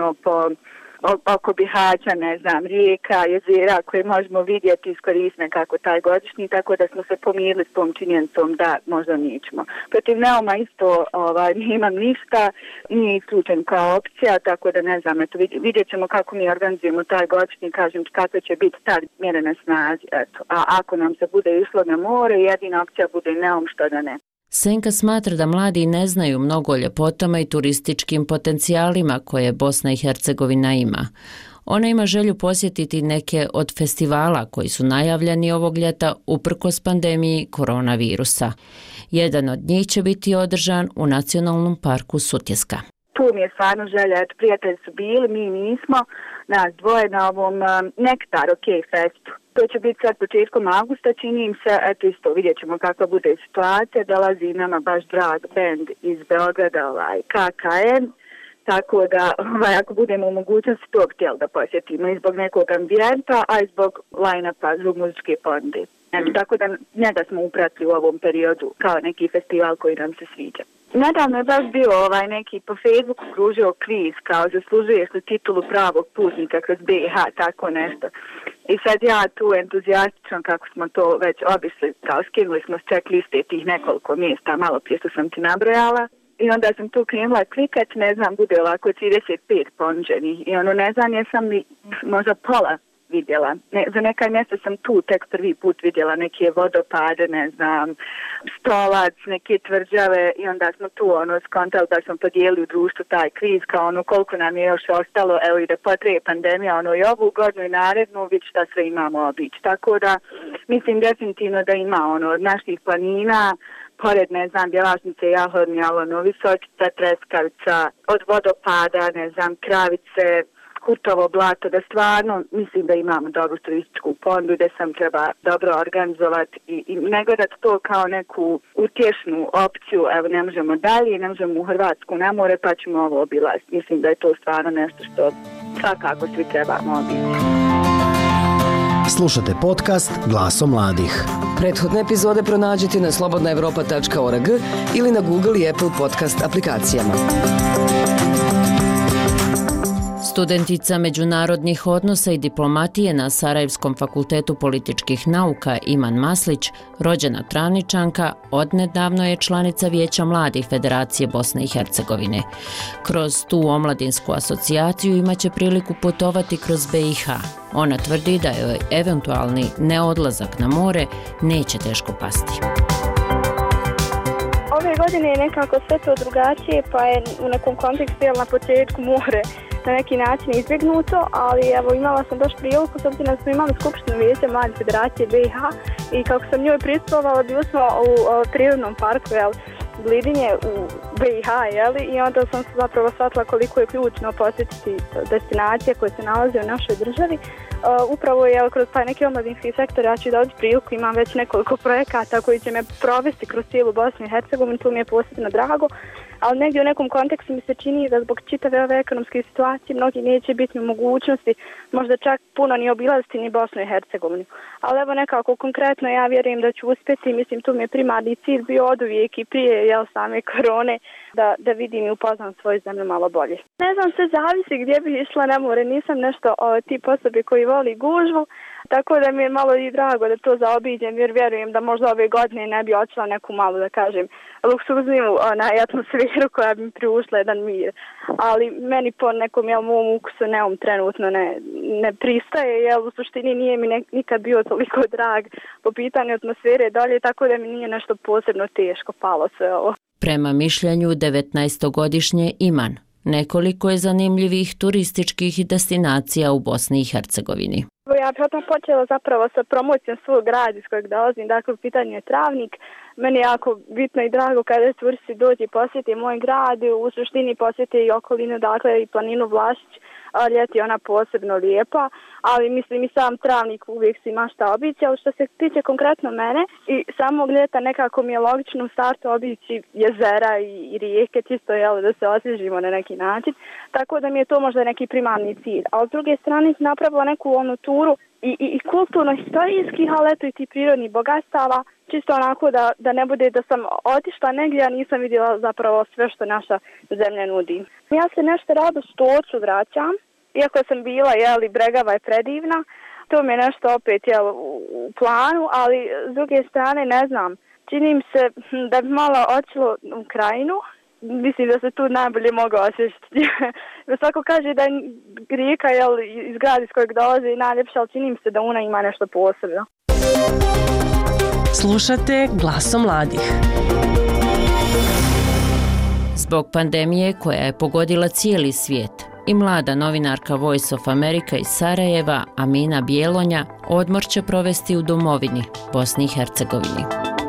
oko Bihaća, ne znam, rijeka, jezera koje možemo vidjeti i iskoristiti kako taj godišnji, tako da smo se pomirili s tom činjenicom da možda nećemo. Protiv Neuma isto nemam ništa, nije isključen kao opcija, tako da ne znam, eto, vidjet ćemo kako mi organizujemo taj godišnji, kažem kakve će biti ta mjere na snazi, eto. A ako nam se bude išlo na more, jedina opcija bude Neum, što da ne. Senka smatra da mladi ne znaju mnogo o ljepotama i turističkim potencijalima koje Bosna i Hercegovina ima. Ona ima želju posjetiti neke od festivala koji su najavljeni ovog ljeta uprkos pandemiji koronavirusa. Jedan od njih će biti održan u Nacionalnom parku Sutjeska. Tu mi je stvarno želja, eto, prijatelji su bili, mi nismo, nas dvoje na ovom Nektar OK Festu. To će biti sad početkom augusta, čini im se, eto isto vidjet ćemo kakva bude situacija, dolazi nama baš drag band iz Beograda, KKN, tako da ako budemo u mogućnosti to htjeli da posjetimo i zbog nekog ambijenta, a i zbog line-upa, zbog muzičke ponude. Tako da njega smo upratili u ovom periodu kao neki festival koji nam se sviđa. Nedavno je baš bio neki po Facebooku kružio kviz kao zaslužuješ li titulu pravog putnika kroz BiH, tako nešto. I sad ja tu entuzijastično kako smo to već obišli, kao skinuli smo s checkliste tih nekoliko mjesta, malo prije što sam ti nabrojala. I onda sam tu krenula klikat, ne znam, bude ovako 35 ponuđenih. I ne znam, jesam li možda pola vidjela. Za neka mjesta sam tu tek prvi put vidjela neke vodopade, ne znam, Stolac, neke tvrđave i onda smo tu skontali da smo podijelili u društvu taj kviz kao koliko nam je još ostalo, evo i da potraje pandemija, i ovu godinu i narednu, vidjeti šta sve imamo obići. Tako da mislim definitivno da ima od naših planina, pored, ne znam, Bjelašnice, Jahornjalo, Visočica, Treskavica, od vodopada, ne znam, Kravice, Hutovo blato, da stvarno mislim da imamo dobru turističku ponudu, da sam treba dobro organizovati i ne gledati to kao neku utješnu opciju, evo ne možemo dalje, ne možemo u Hrvatsku na more, pa ćemo ovo obilaziti. Mislim da je to stvarno nešto što svakako svi trebamo obići. Slušate podcast Glaso mladih. Prethodne epizode pronađite na slobodnaevropa.org ili na Google i Apple podcast aplikacijama. Studentica međunarodnih odnosa i diplomatije na Sarajevskom fakultetu političkih nauka Iman Maslić, rođena Travničanka, odnedavno je članica Vijeća mladih Federacije Bosne i Hercegovine. Kroz tu omladinsku asocijaciju imaće priliku putovati kroz BiH. Ona tvrdi da joj eventualni neodlazak na more neće teško pasti. Ove godine je nekako sve to drugačije, pa je u nekom kontekstu na početku more na neki način izbjegnuto, ali evo imala sam baš priliku, s obzirom da smo imali skupštinu Vijeća mladih Federacije BiH i kako sam njoj pristupala, bili smo u prirodnom parku, Glidinje u BiH, i onda sam zapravo shvatila koliko je ključno posjetiti destinacije koje se nalaze u našoj državi. Upravo je kroz taj neki omladinski sektor ja ću dobiti priliku, imam već nekoliko projekata koji će me provesti kroz cijelu Bosnu i Hercegovinu, tu mi je posebno drago, ali negdje u nekom kontekstu mi se čini da zbog čitave ove ekonomske situacije mnogi neće biti u mogućnosti možda čak puno ni obilaziti ni Bosnu i Hercegovinu. Ali evo nekako konkretno ja vjerujem da ću uspjeti, mislim tu mi je primarni cilj bio oduvijek i prije same korone da vidim i upoznam svoju zemlju malo bolje. Ne znam, sve zavisi gdje bih išla na more, nisam nešto tip osobe koji voli gužvu, tako da mi je malo i drago da to zaobiđem jer vjerujem da možda ove godine ne bi otišla neku malu, da kažem, luksuzniju atmosferu koja bi mi priušla jedan mir. Ali meni po nekom mom ukusu Neum trenutno ne pristaje, u suštini nije mi nikad bio toliko drag po pitanju atmosfere dolje, tako da mi nije nešto posebno teško palo sve ovo. Prema mišljenju 19-godišnje Iman, nekoliko je zanimljivih turističkih destinacija u Bosni i Hercegovini. Ja ja bih odmah počela zapravo sa promocijom svog grada iz kojeg dolazim, dakle u pitanju je Travnik. Meni je jako bitno i drago kada turisti dođe i posjeti moj grad, u suštini posjeti i okolinu, dakle i planinu Vlašić. Ljeti je ona posebno lijepa, ali mislim i sam Travnik uvijek si ima šta obići, ali što se tiče konkretno mene i samog ljeta nekako mi je logično u startu obići jezera i rijeke, čisto da se osvježimo na neki način, tako da mi je to možda neki primarni cilj. A s druge strane sam napravila neku onu turu i kulturno-historijskih, ali eto i ti prirodnih bogatstava, čisto onako da ne bude da sam otišla negdje, a nisam vidjela zapravo sve što naša zemlja nudi. Ja se nešto rado Stocu vraćam, iako sam bila, Bregava je predivna, to mi je nešto opet u planu, ali s druge strane ne znam, čini mi se da bi malo otišlo u Krajinu, mislim da se tu najbolje mogu osjećati. Svako kaže da je rijeka iz grada iz kojeg dolaze i najljepša, ali čini mi se da ona ima nešto posebno. Slušate Glasom mladih. Zbog pandemije koja je pogodila cijeli svijet, i mlada novinarka Voice of America iz Sarajeva, Amina Bjelonja, odmor će provesti u domovini, Bosni i Hercegovini.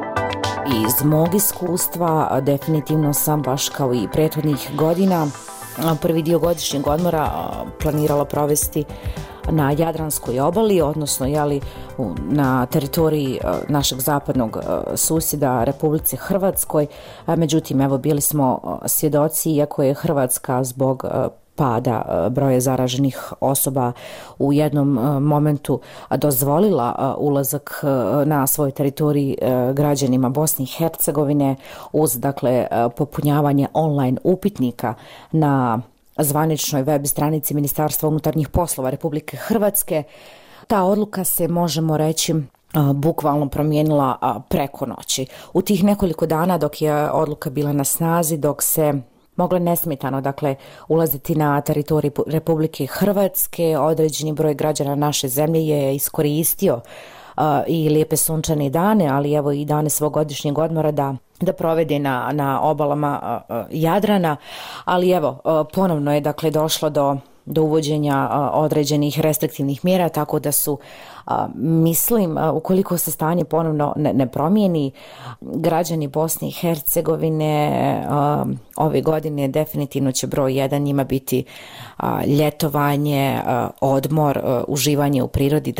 Iz mog iskustva definitivno sam baš kao i prethodnih godina prvi dio godišnjeg odmora planirala provesti na Jadranskoj obali, odnosno na teritoriji našeg zapadnog susjeda Republici Hrvatskoj. Međutim, evo bili smo svjedoci, iako je Hrvatska zbog pada broja zaraženih osoba u jednom momentu dozvolila ulazak na svoj teritoriji građanima Bosne i Hercegovine uz popunjavanje online upitnika na zvaničnoj web stranici Ministarstva unutarnjih poslova Republike Hrvatske. Ta odluka se, možemo reći, bukvalno promijenila preko noći. U tih nekoliko dana dok je odluka bila na snazi, dok se moglo nesmetano ulaziti na teritorij Republike Hrvatske, određeni broj građana naše zemlje je iskoristio i lijepe sunčane dane, ali evo i dane svog godišnjeg odmora da provede na obalama Jadrana, ali evo ponovno je došlo do uvođenja određenih restriktivnih mjera, tako da su, mislim, ukoliko se stanje ponovno ne promijeni, građani Bosne i Hercegovine ove godine definitivno će broj 1 njima biti ljetovanje, odmor, uživanje u prirodi,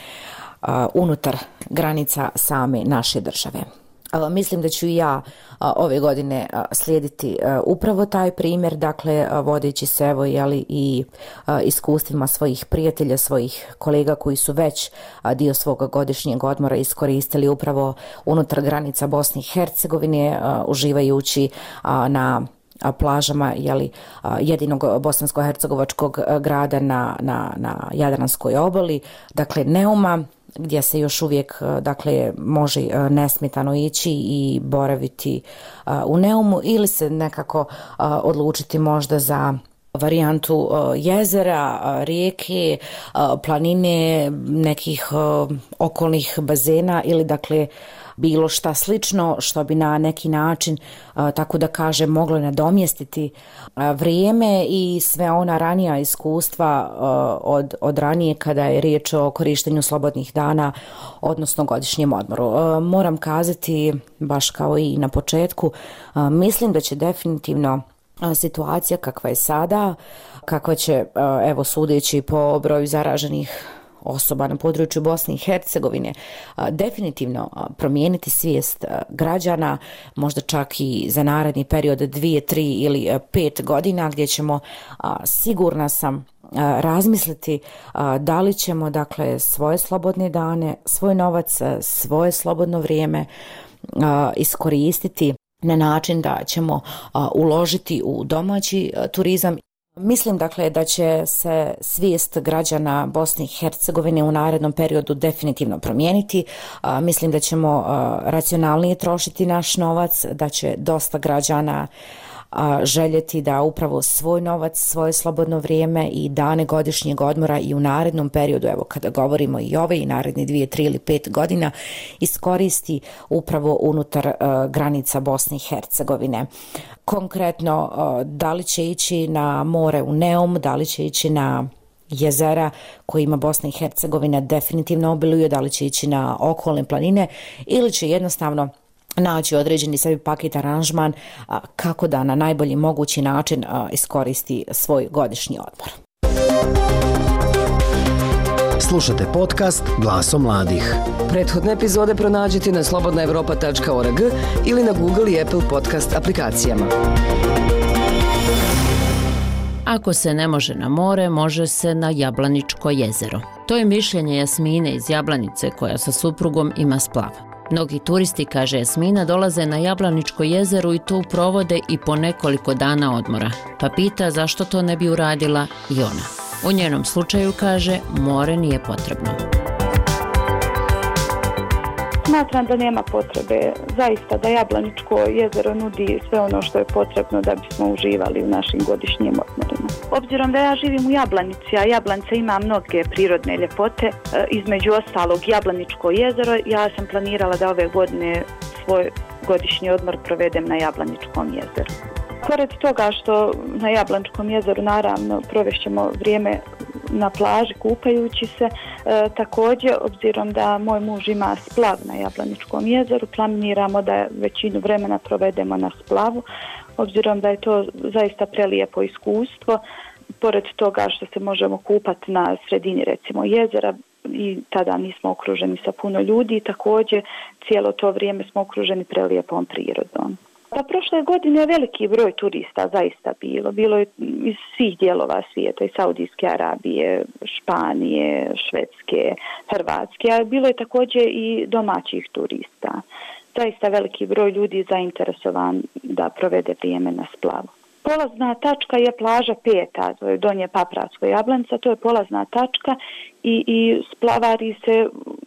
unutar granica same naše države. Mislim da ću i ja ove godine slijediti upravo taj primjer, vodeći se i iskustvima svojih prijatelja, svojih kolega koji su već dio svoga godišnjeg odmora iskoristili upravo unutar granica Bosne i Hercegovine, uživajući na plažama jedinog bosansko-hercegovačkog grada na Jadranskoj obali, Neuma, gdje se još uvijek može nesmetano ići i boraviti u Neumu, ili se nekako odlučiti možda za varijantu jezera, rijeke, planine, nekih okolnih bazena ili bilo šta slično što bi na neki način, tako da kažem, moglo nadomjestiti vrijeme i sve ona ranija iskustva od ranije kada je riječ o korištenju slobodnih dana, odnosno godišnjem odmoru. Moram kazati, baš kao i na početku, mislim da će definitivno situacija kakva je sada, kakva će, evo sudeći po broju zaraženih osoba na području Bosne i Hercegovine, definitivno promijeniti svijest građana, možda čak i za naredni period 2, 3 ili 5 godina, gdje ćemo, sigurna sam, razmisliti da li ćemo svoje slobodne dane, svoj novac, svoje slobodno vrijeme iskoristiti na način da ćemo uložiti u domaći turizam. Mislim da će se svijest građana Bosne i Hercegovine u narednom periodu definitivno promijeniti. Mislim da ćemo racionalnije trošiti naš novac, da će dosta građana željeti da upravo svoj novac, svoje slobodno vrijeme i dane godišnjeg odmora i u narednom periodu, evo kada govorimo i ove i naredni 2, 3 ili 5 godina, iskoristi upravo unutar granica Bosne i Hercegovine. Konkretno, da li će ići na more u Neum, da li će ići na jezera kojima Bosna i Hercegovina definitivno obiluje, da li će ići na okolne planine ili će jednostavno naći određeni sebi paket aranžman kako da na najbolji mogući način iskoristi svoj godišnji odmor. Slušate podcast Glasom mladih. Prethodne epizode pronađite na slobodnaevropa.org ili na Google i Apple podcast aplikacijama. Ako se ne može na more, može se na Jablaničko jezero. To je mišljenje Jasmine iz Jablanice koja sa suprugom ima splav. Mnogi turisti, kaže Jasmina, dolaze na Jablaničko jezero i tu provode i po nekoliko dana odmora. Pa pita zašto to ne bi uradila i ona. U njenom slučaju, kaže, more nije potrebno. Smatram da nema potrebe, zaista da Jablaničko jezero nudi sve ono što je potrebno da bismo uživali u našim godišnjim odmorima. Obzirom da ja živim u Jablanici, a Jablanica ima mnoge prirodne ljepote, između ostalog Jablaničko jezero, ja sam planirala da ove godine svoj godišnji odmor provedem na Jablaničkom jezeru. Pored toga što na Jablaničkom jezeru naravno provešćemo vrijeme na plaži kupajući se, također obzirom da moj muž ima splav na Jablaničkom jezeru, planiramo da većinu vremena provedemo na splavu, obzirom da je to zaista prelijepo iskustvo. Pored toga što se možemo kupati na sredini recimo jezera i tada nismo okruženi sa puno ljudi, također cijelo to vrijeme smo okruženi prelijepom prirodom. Pa prošle godine je veliki broj turista zaista bilo je iz svih dijelova svijeta, iz Saudijske Arabije, Španije, Švedske, Hrvatske, a bilo je također i domaćih turista. Zaista veliki broj ljudi zainteresovan da provede vrijeme na splavu. Polazna tačka je plaža 5, to je Donje Papratsko Jablanica, to je polazna tačka i splavari se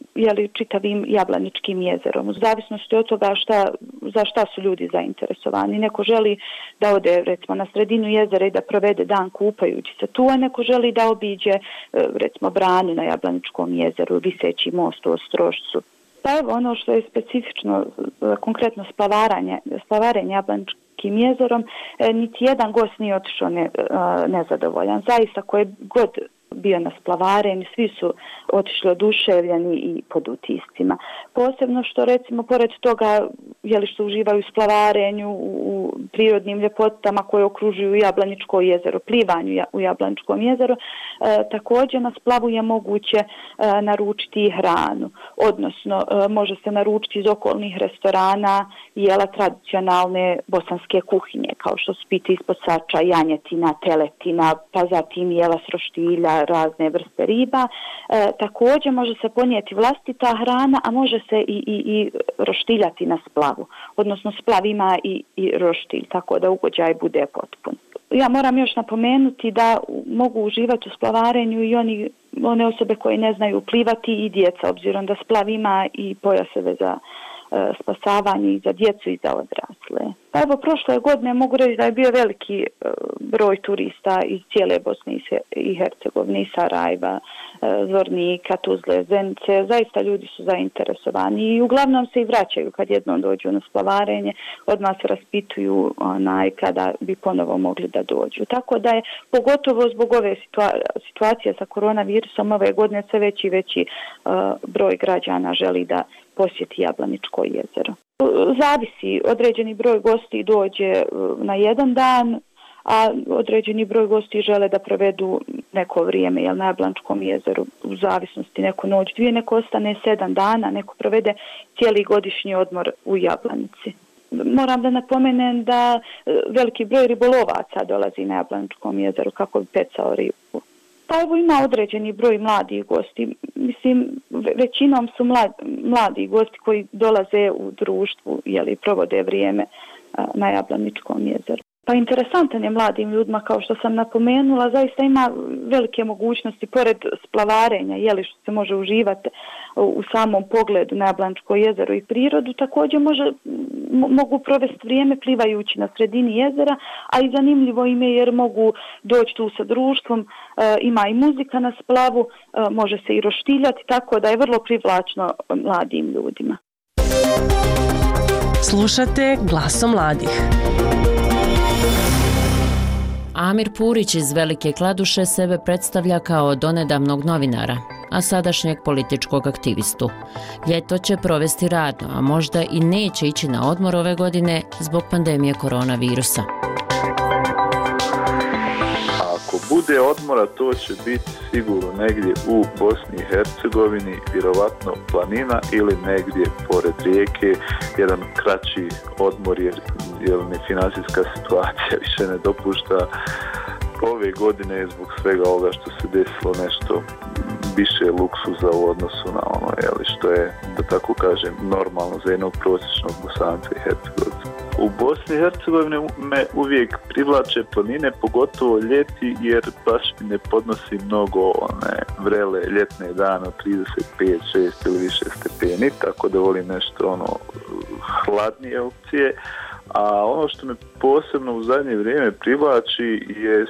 čitavim Jablaničkim jezerom. U zavisnosti od toga za šta su ljudi zainteresovani. Neko želi da ode recimo na sredinu jezera i da provede dan kupajući se tu, a neko želi da obiđe recimo branu na Jablaničkom jezeru, viseći most u Ostrošcu. Pa evo ono što je specifično, konkretno splavarenje Jablaničkim jezerom, niti jedan gost nije otišao nezadovoljan. Zaista koje god bio na splavarenju, svi su otišli oduševljeni i pod utiscima. Posebno što recimo pored toga što uživaju u splavarenju, u prirodnim ljepotama koje okružuju Jablaničko jezero, plivanju u Jablaničkom jezeru, također na splavu je moguće naručiti i hranu, odnosno može se naručiti iz okolnih restorana jela tradicionalne bosanske kuhinje, kao što su pite ispod sača, janjetina, teletina, pa zatim jela s roštilja, razne vrste riba. Također može se ponijeti vlastita hrana, a može se i roštiljati na splavu. Odnosno splav ima i roštilj, tako da ugođaj bude potpun. Ja moram još napomenuti da mogu uživati u splavarenju i one osobe koje ne znaju plivati i djeca, obzirom da splav ima i pojaseve za spasavanje i za djecu i za odrasle. Pa evo, prošle godine mogu reći da je bio veliki broj turista iz cijele Bosne i Hercegovine, i Sarajeva, Zvornika, Tuzle, Zenice. Zaista ljudi su zainteresovani i uglavnom se i vraćaju kad jednom dođu na splavarenje, odmah se raspituju kada bi ponovo mogli da dođu. Tako da je pogotovo zbog ove situacije sa koronavirusom ove godine sve veći i veći broj građana želi da posjeti Jablaničko jezero. Zavisi, određeni broj gosti dođe na jedan dan, a određeni broj gosti žele da provedu neko vrijeme na Jablaničkom jezeru, u zavisnosti neko noć, 2, neko ostane 7 dana, neko provede cijeli godišnji odmor u Jablanici. Moram da napomenem da veliki broj ribolovaca dolazi na Jablaničkom jezeru kako bi pecao ribu. Pa evo ima određeni broj mladih gosti. Mislim, većinom su mladi gosti koji dolaze u društvu, provode vrijeme na Jablaničkom jezeru. Pa interesantan je mladim ljudima, kao što sam napomenula, zaista ima velike mogućnosti, pored splavarenja, što se može uživati u samom pogledu na Jablaničko jezero i prirodu, također mogu provesti vrijeme plivajući na sredini jezera, a i zanimljivo im je jer mogu doći tu sa društvom, ima i muzika na splavu, može se i roštiljati, tako da je vrlo privlačno mladim ljudima. Slušate Glasom mladih. Amir Purić iz Velike Kladuše sebe predstavlja kao donedavnog novinara, a sadašnjeg političkog aktivistu. Ljeto će provesti radno, a možda i neće ići na odmor ove godine zbog pandemije koronavirusa. Ako bude odmora, to će biti sigurno negdje u Bosni i Hercegovini, vjerovatno planina ili negdje pored rijeke, jedan kraći odmor jer ni financijska situacija više ne dopušta. Ove godine zbog svega ovoga što se desilo nešto više luksuza u odnosu na ono što je, da tako kažem, normalno za jednog prosječnog Bosanca i Hercegovca. U Bosni i Hercegovini me uvijek privlače planine, pogotovo ljeti, jer baš mi ne podnosi mnogo vrele ljetne dane od 35, 6 ili više stepeni, tako da volim nešto hladnije opcije. A ono što me posebno u zadnje vrijeme privlači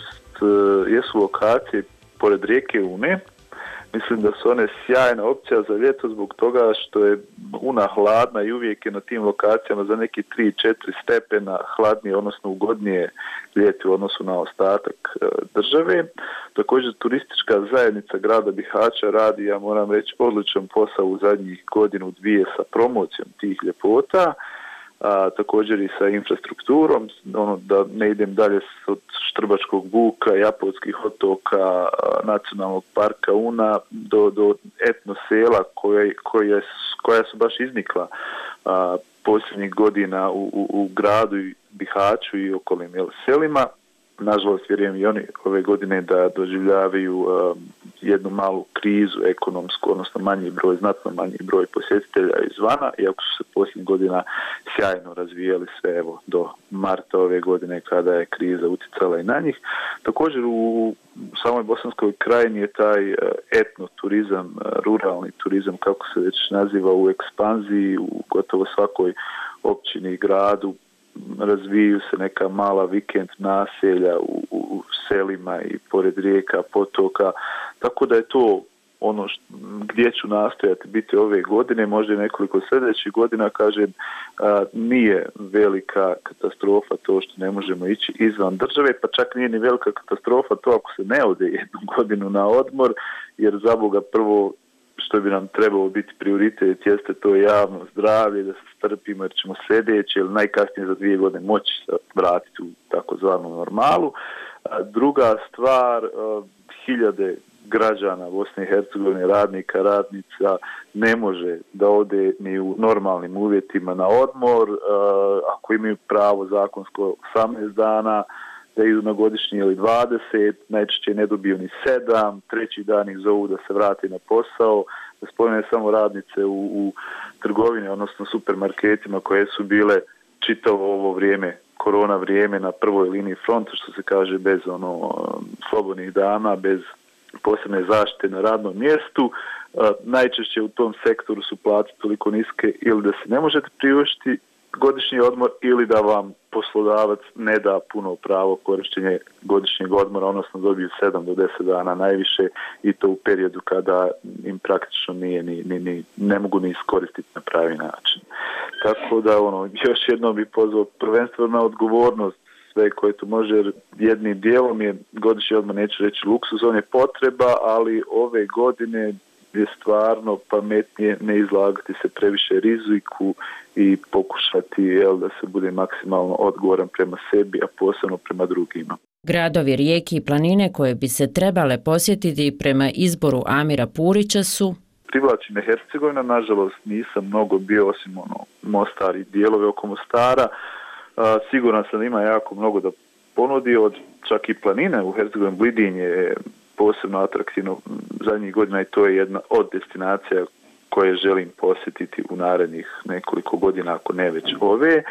jesu lokacije pored rijeke Une. Mislim da su one sjajna opcija za ljeto zbog toga što je Una hladna i uvijek je na tim lokacijama za neki 3-4 stepena hladnije, odnosno ugodnije ljeti u odnosu na ostatak države. Također turistička zajednica grada Bihaća radi, ja moram reći, odličan posao u zadnjih godinu, dvije sa promocijom tih ljepota. Također i sa infrastrukturom, da ne idem dalje od Štrbačkog buka, Japonskih otoka, nacionalnog parka Una do etno sela koja su baš iznikla posljednjih godina u gradu Bihaću i okolnim selima. Nažalost, vjerujem i oni ove godine da doživljavaju jednu malu krizu ekonomsku, odnosno znatno manji broj posjetitelja izvana, iako su se posljednjih godina sjajno razvijali sve do marta ove godine kada je kriza utjecala i na njih. Također u samoj Bosanskoj krajini je taj etnoturizam, ruralni turizam, kako se već naziva, u ekspanziji, u gotovo svakoj općini i gradu. Razviju se neka mala vikend naselja u selima i pored rijeka, potoka, tako da je to ono gdje ću nastojati biti ove godine, možda i nekoliko sljedećih godina, kažem, nije velika katastrofa to što ne možemo ići izvan države, pa čak nije ni velika katastrofa to ako se ne ode jednu godinu na odmor, jer za Boga prvo što bi nam trebalo biti prioritet jeste to javno zdravlje, da se strpimo jer ćemo sljedeće ili najkasnije za 2 godine moći se vratiti u takozvanu normalu. Druga stvar, hiljade građana Bosne i Hercegovine, radnika, radnica, ne može da ode ni u normalnim uvjetima na odmor, ako imaju pravo zakonsko 18 dana, da idu na godišnji ili 20, najčešće ne dobiju ni 7, treći dan ih zovu da se vrati na posao, da spomene samo radnice u trgovini, odnosno supermarketima koje su bile čitavo ovo vrijeme, korona vrijeme, na prvoj liniji fronta, što se kaže, bez slobodnih dana, bez posebne zaštite na radnom mjestu. Najčešće u tom sektoru su plaće toliko niske ili da se ne možete priuštiti godišnji odmor ili da vam poslodavac ne da puno pravo korištenje godišnjeg odmora, odnosno dobiju 7 do 10 dana najviše i to u periodu kada im praktično nije ne mogu ni iskoristiti na pravi način. Tako da još jednom bih pozvao prvenstveno na odgovornost sve koje to može, jer jednim dijelom je godišnji odmor, neću reći luksuz, on je potreba, ali ove godine je stvarno pametnije ne izlagati se previše riziku i pokušati da se bude maksimalno odgovoran prema sebi, a posebno prema drugima. Gradovi, rijeke i planine koje bi se trebale posjetiti prema izboru Amira Purića su... Privlači me Hercegovina, nažalost nisam mnogo bio osim Mostar i dijelove oko Mostara. Siguran sam da ima jako mnogo da ponudi, od čak i planine u Hercegovini. Blidinje je posebno atraktivno zadnjih godina i to je jedna od destinacija koje želim posjetiti u narednih nekoliko godina, ako ne već ove.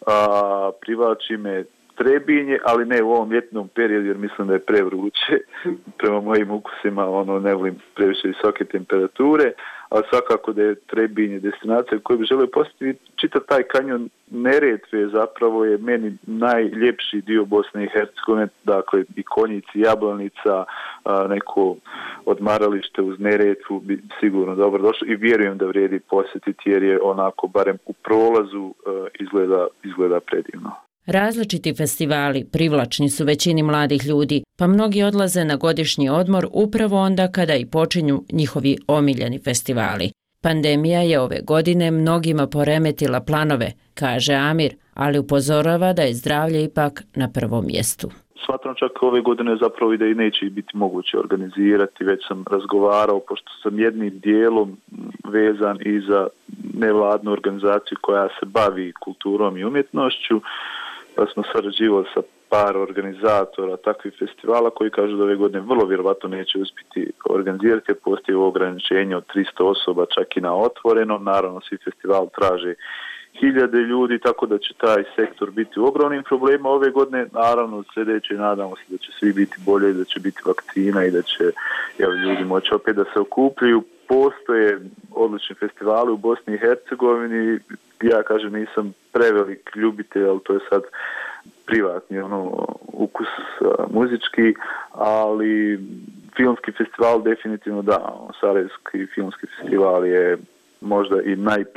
Privlači me Trebinje, ali ne u ovom ljetnom periodu jer mislim da je prevruće prema mojim ukusima, ne volim previše visoke temperature, ali svakako da je Trebinje destinacija koju bi želio posjetiti. Čitav taj kanjon Neretve zapravo je meni najljepši dio Bosne i Hercegovine, dakle i Konjici, Jablanica, neko odmaralište uz Neretvu bi sigurno dobro došlo i vjerujem da vrijedi posjetiti jer je onako barem u prolazu izgleda predivno. Različiti festivali privlačni su većini mladih ljudi, pa mnogi odlaze na godišnji odmor upravo onda kada i počinju njihovi omiljeni festivali. Pandemija je ove godine mnogima poremetila planove, kaže Amir, ali upozorava da je zdravlje ipak na prvom mjestu. Smatram čak ove godine zapravo i da i neće biti moguće organizirati, već sam razgovarao, pošto sam jednim dijelom vezan i za nevladnu organizaciju koja se bavi kulturom i umjetnošću, pa smo sarađivali sa par organizatora takvih festivala koji kažu da ove godine vrlo vjerovatno neće uspjeti organizirati, jer postoji ograničenje od 300 osoba čak i na otvorenom. Naravno, svi festivali traže 1000 ljudi, tako da će taj sektor biti u ogromnim problemima ove godine. Naravno, sljedeće nadamo se da će svi biti bolje, da će biti vakcina i da će ljudi moći opet da se okupljaju. Postoje odlični festivali u Bosni i Hercegovini. Ja kažem, nisam prevelik ljubitelj, ali to je sad privatni ukus muzički, ali filmski festival definitivno da. Sarajevski filmski festival je možda i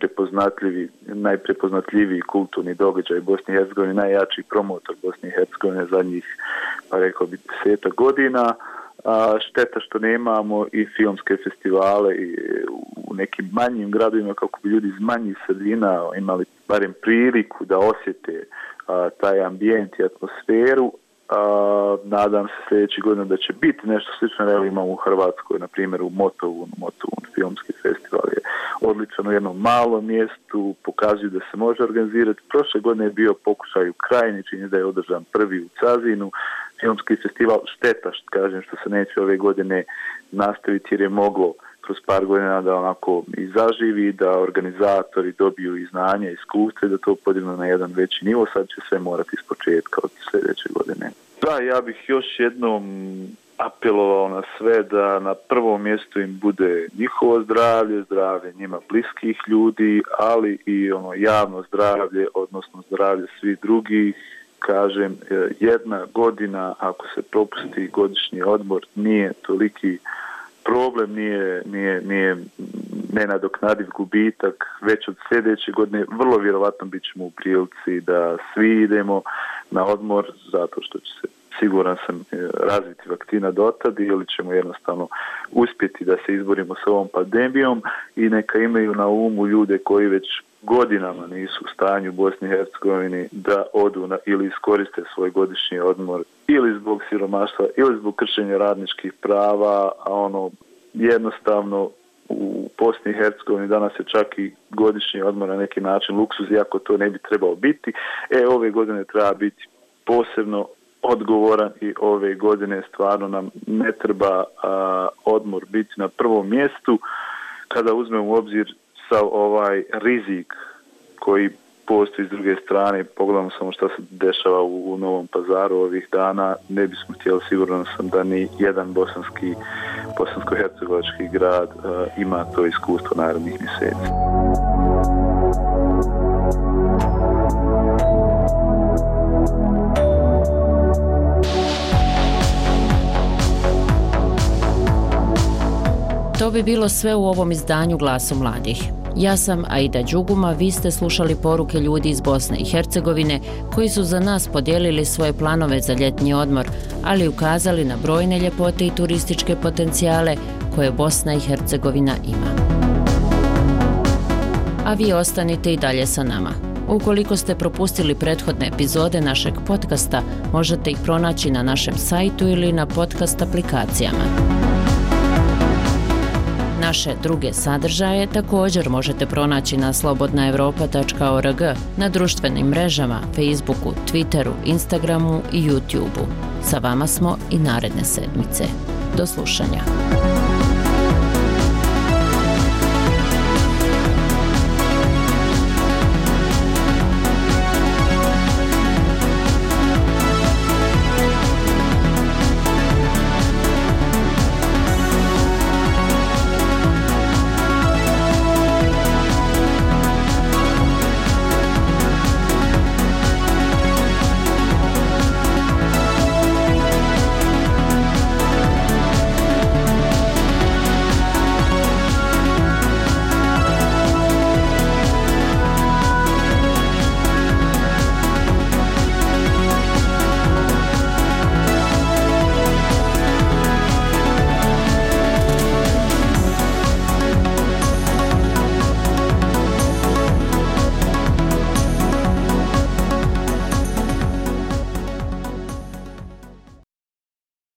najprepoznatljiviji kulturni događaj Bosni i Hercegovine, najjači promotor Bosne i Hercegovine zadnjih, pa rekao bi, 10 godina. Šteta što nemamo i filmske festivale u nekim manjim gradovima kako bi ljudi iz manjih sredina imali barem priliku da osjete taj ambijent i atmosferu. Nadam se sljedeći godina da će biti nešto slično. Evo imamo u Hrvatskoj, na primjer u Motovun filmski festival je odličan u jednom malom mjestu, pokazuju da se može organizirati. Prošle godine je bio pokušaj u Krajini, čini da je održan prvi u Cazinu filmski festival. Šteta što se neće ove godine nastaviti, jer je moglo kroz par godina da onako i zaživi, da organizatori dobiju i znanje, iskustvo, da to podignu na jedan veći nivo. Sad će sve morati iz početka od sljedeće godine. Da, ja bih još jednom apelovao na sve da na prvom mjestu im bude njihovo zdravlje, zdravlje njima bliskih ljudi, ali i javno zdravlje, odnosno zdravlje svih drugih. Kažem, jedna godina ako se propusti godišnji odmor nije toliki problem, nije nenadoknadiv gubitak. Već od sljedeće godine vrlo vjerovatno bit ćemo u prilici da svi idemo na odmor, zato što će se, siguran sam, razviti vakcina dotad, ili ćemo jednostavno uspjeti da se izborimo s ovom pandemijom. I neka imaju na umu ljude koji već godinama nisu u stanju u Bosni i Hercegovini da odu ili iskoriste svoj godišnji odmor ili zbog siromaštva ili zbog kršenja radničkih prava, a jednostavno u Bosni i Hercegovini danas je čak i godišnji odmor na neki način luksuz, iako to ne bi trebao biti. Ove godine treba biti posebno odgovoran i ove godine stvarno nam ne treba odmor biti na prvom mjestu. Kada uzmemo u obzir sav ovaj rizik koji postoji s druge strane, pogledamo samo što se dešava u Novom Pazaru ovih dana, ne bismo htjeli, sigurno sam, da ni jedan bosansko-hercegovački grad ima to iskustvo narednih mjeseci. To bi bilo sve u ovom izdanju Glasu mladih. Ja sam Aida Đuguma, vi ste slušali poruke ljudi iz Bosne i Hercegovine koji su za nas podijelili svoje planove za ljetni odmor, ali ukazali na brojne ljepote i turističke potencijale koje Bosna i Hercegovina ima. A vi ostanite i dalje sa nama. Ukoliko ste propustili prethodne epizode našeg podcasta, možete ih pronaći na našem sajtu ili na podcast aplikacijama. Naše druge sadržaje također možete pronaći na slobodnaevropa.org, na društvenim mrežama, Facebooku, Twitteru, Instagramu i YouTubeu. Sa vama smo i naredne sedmice. Do slušanja.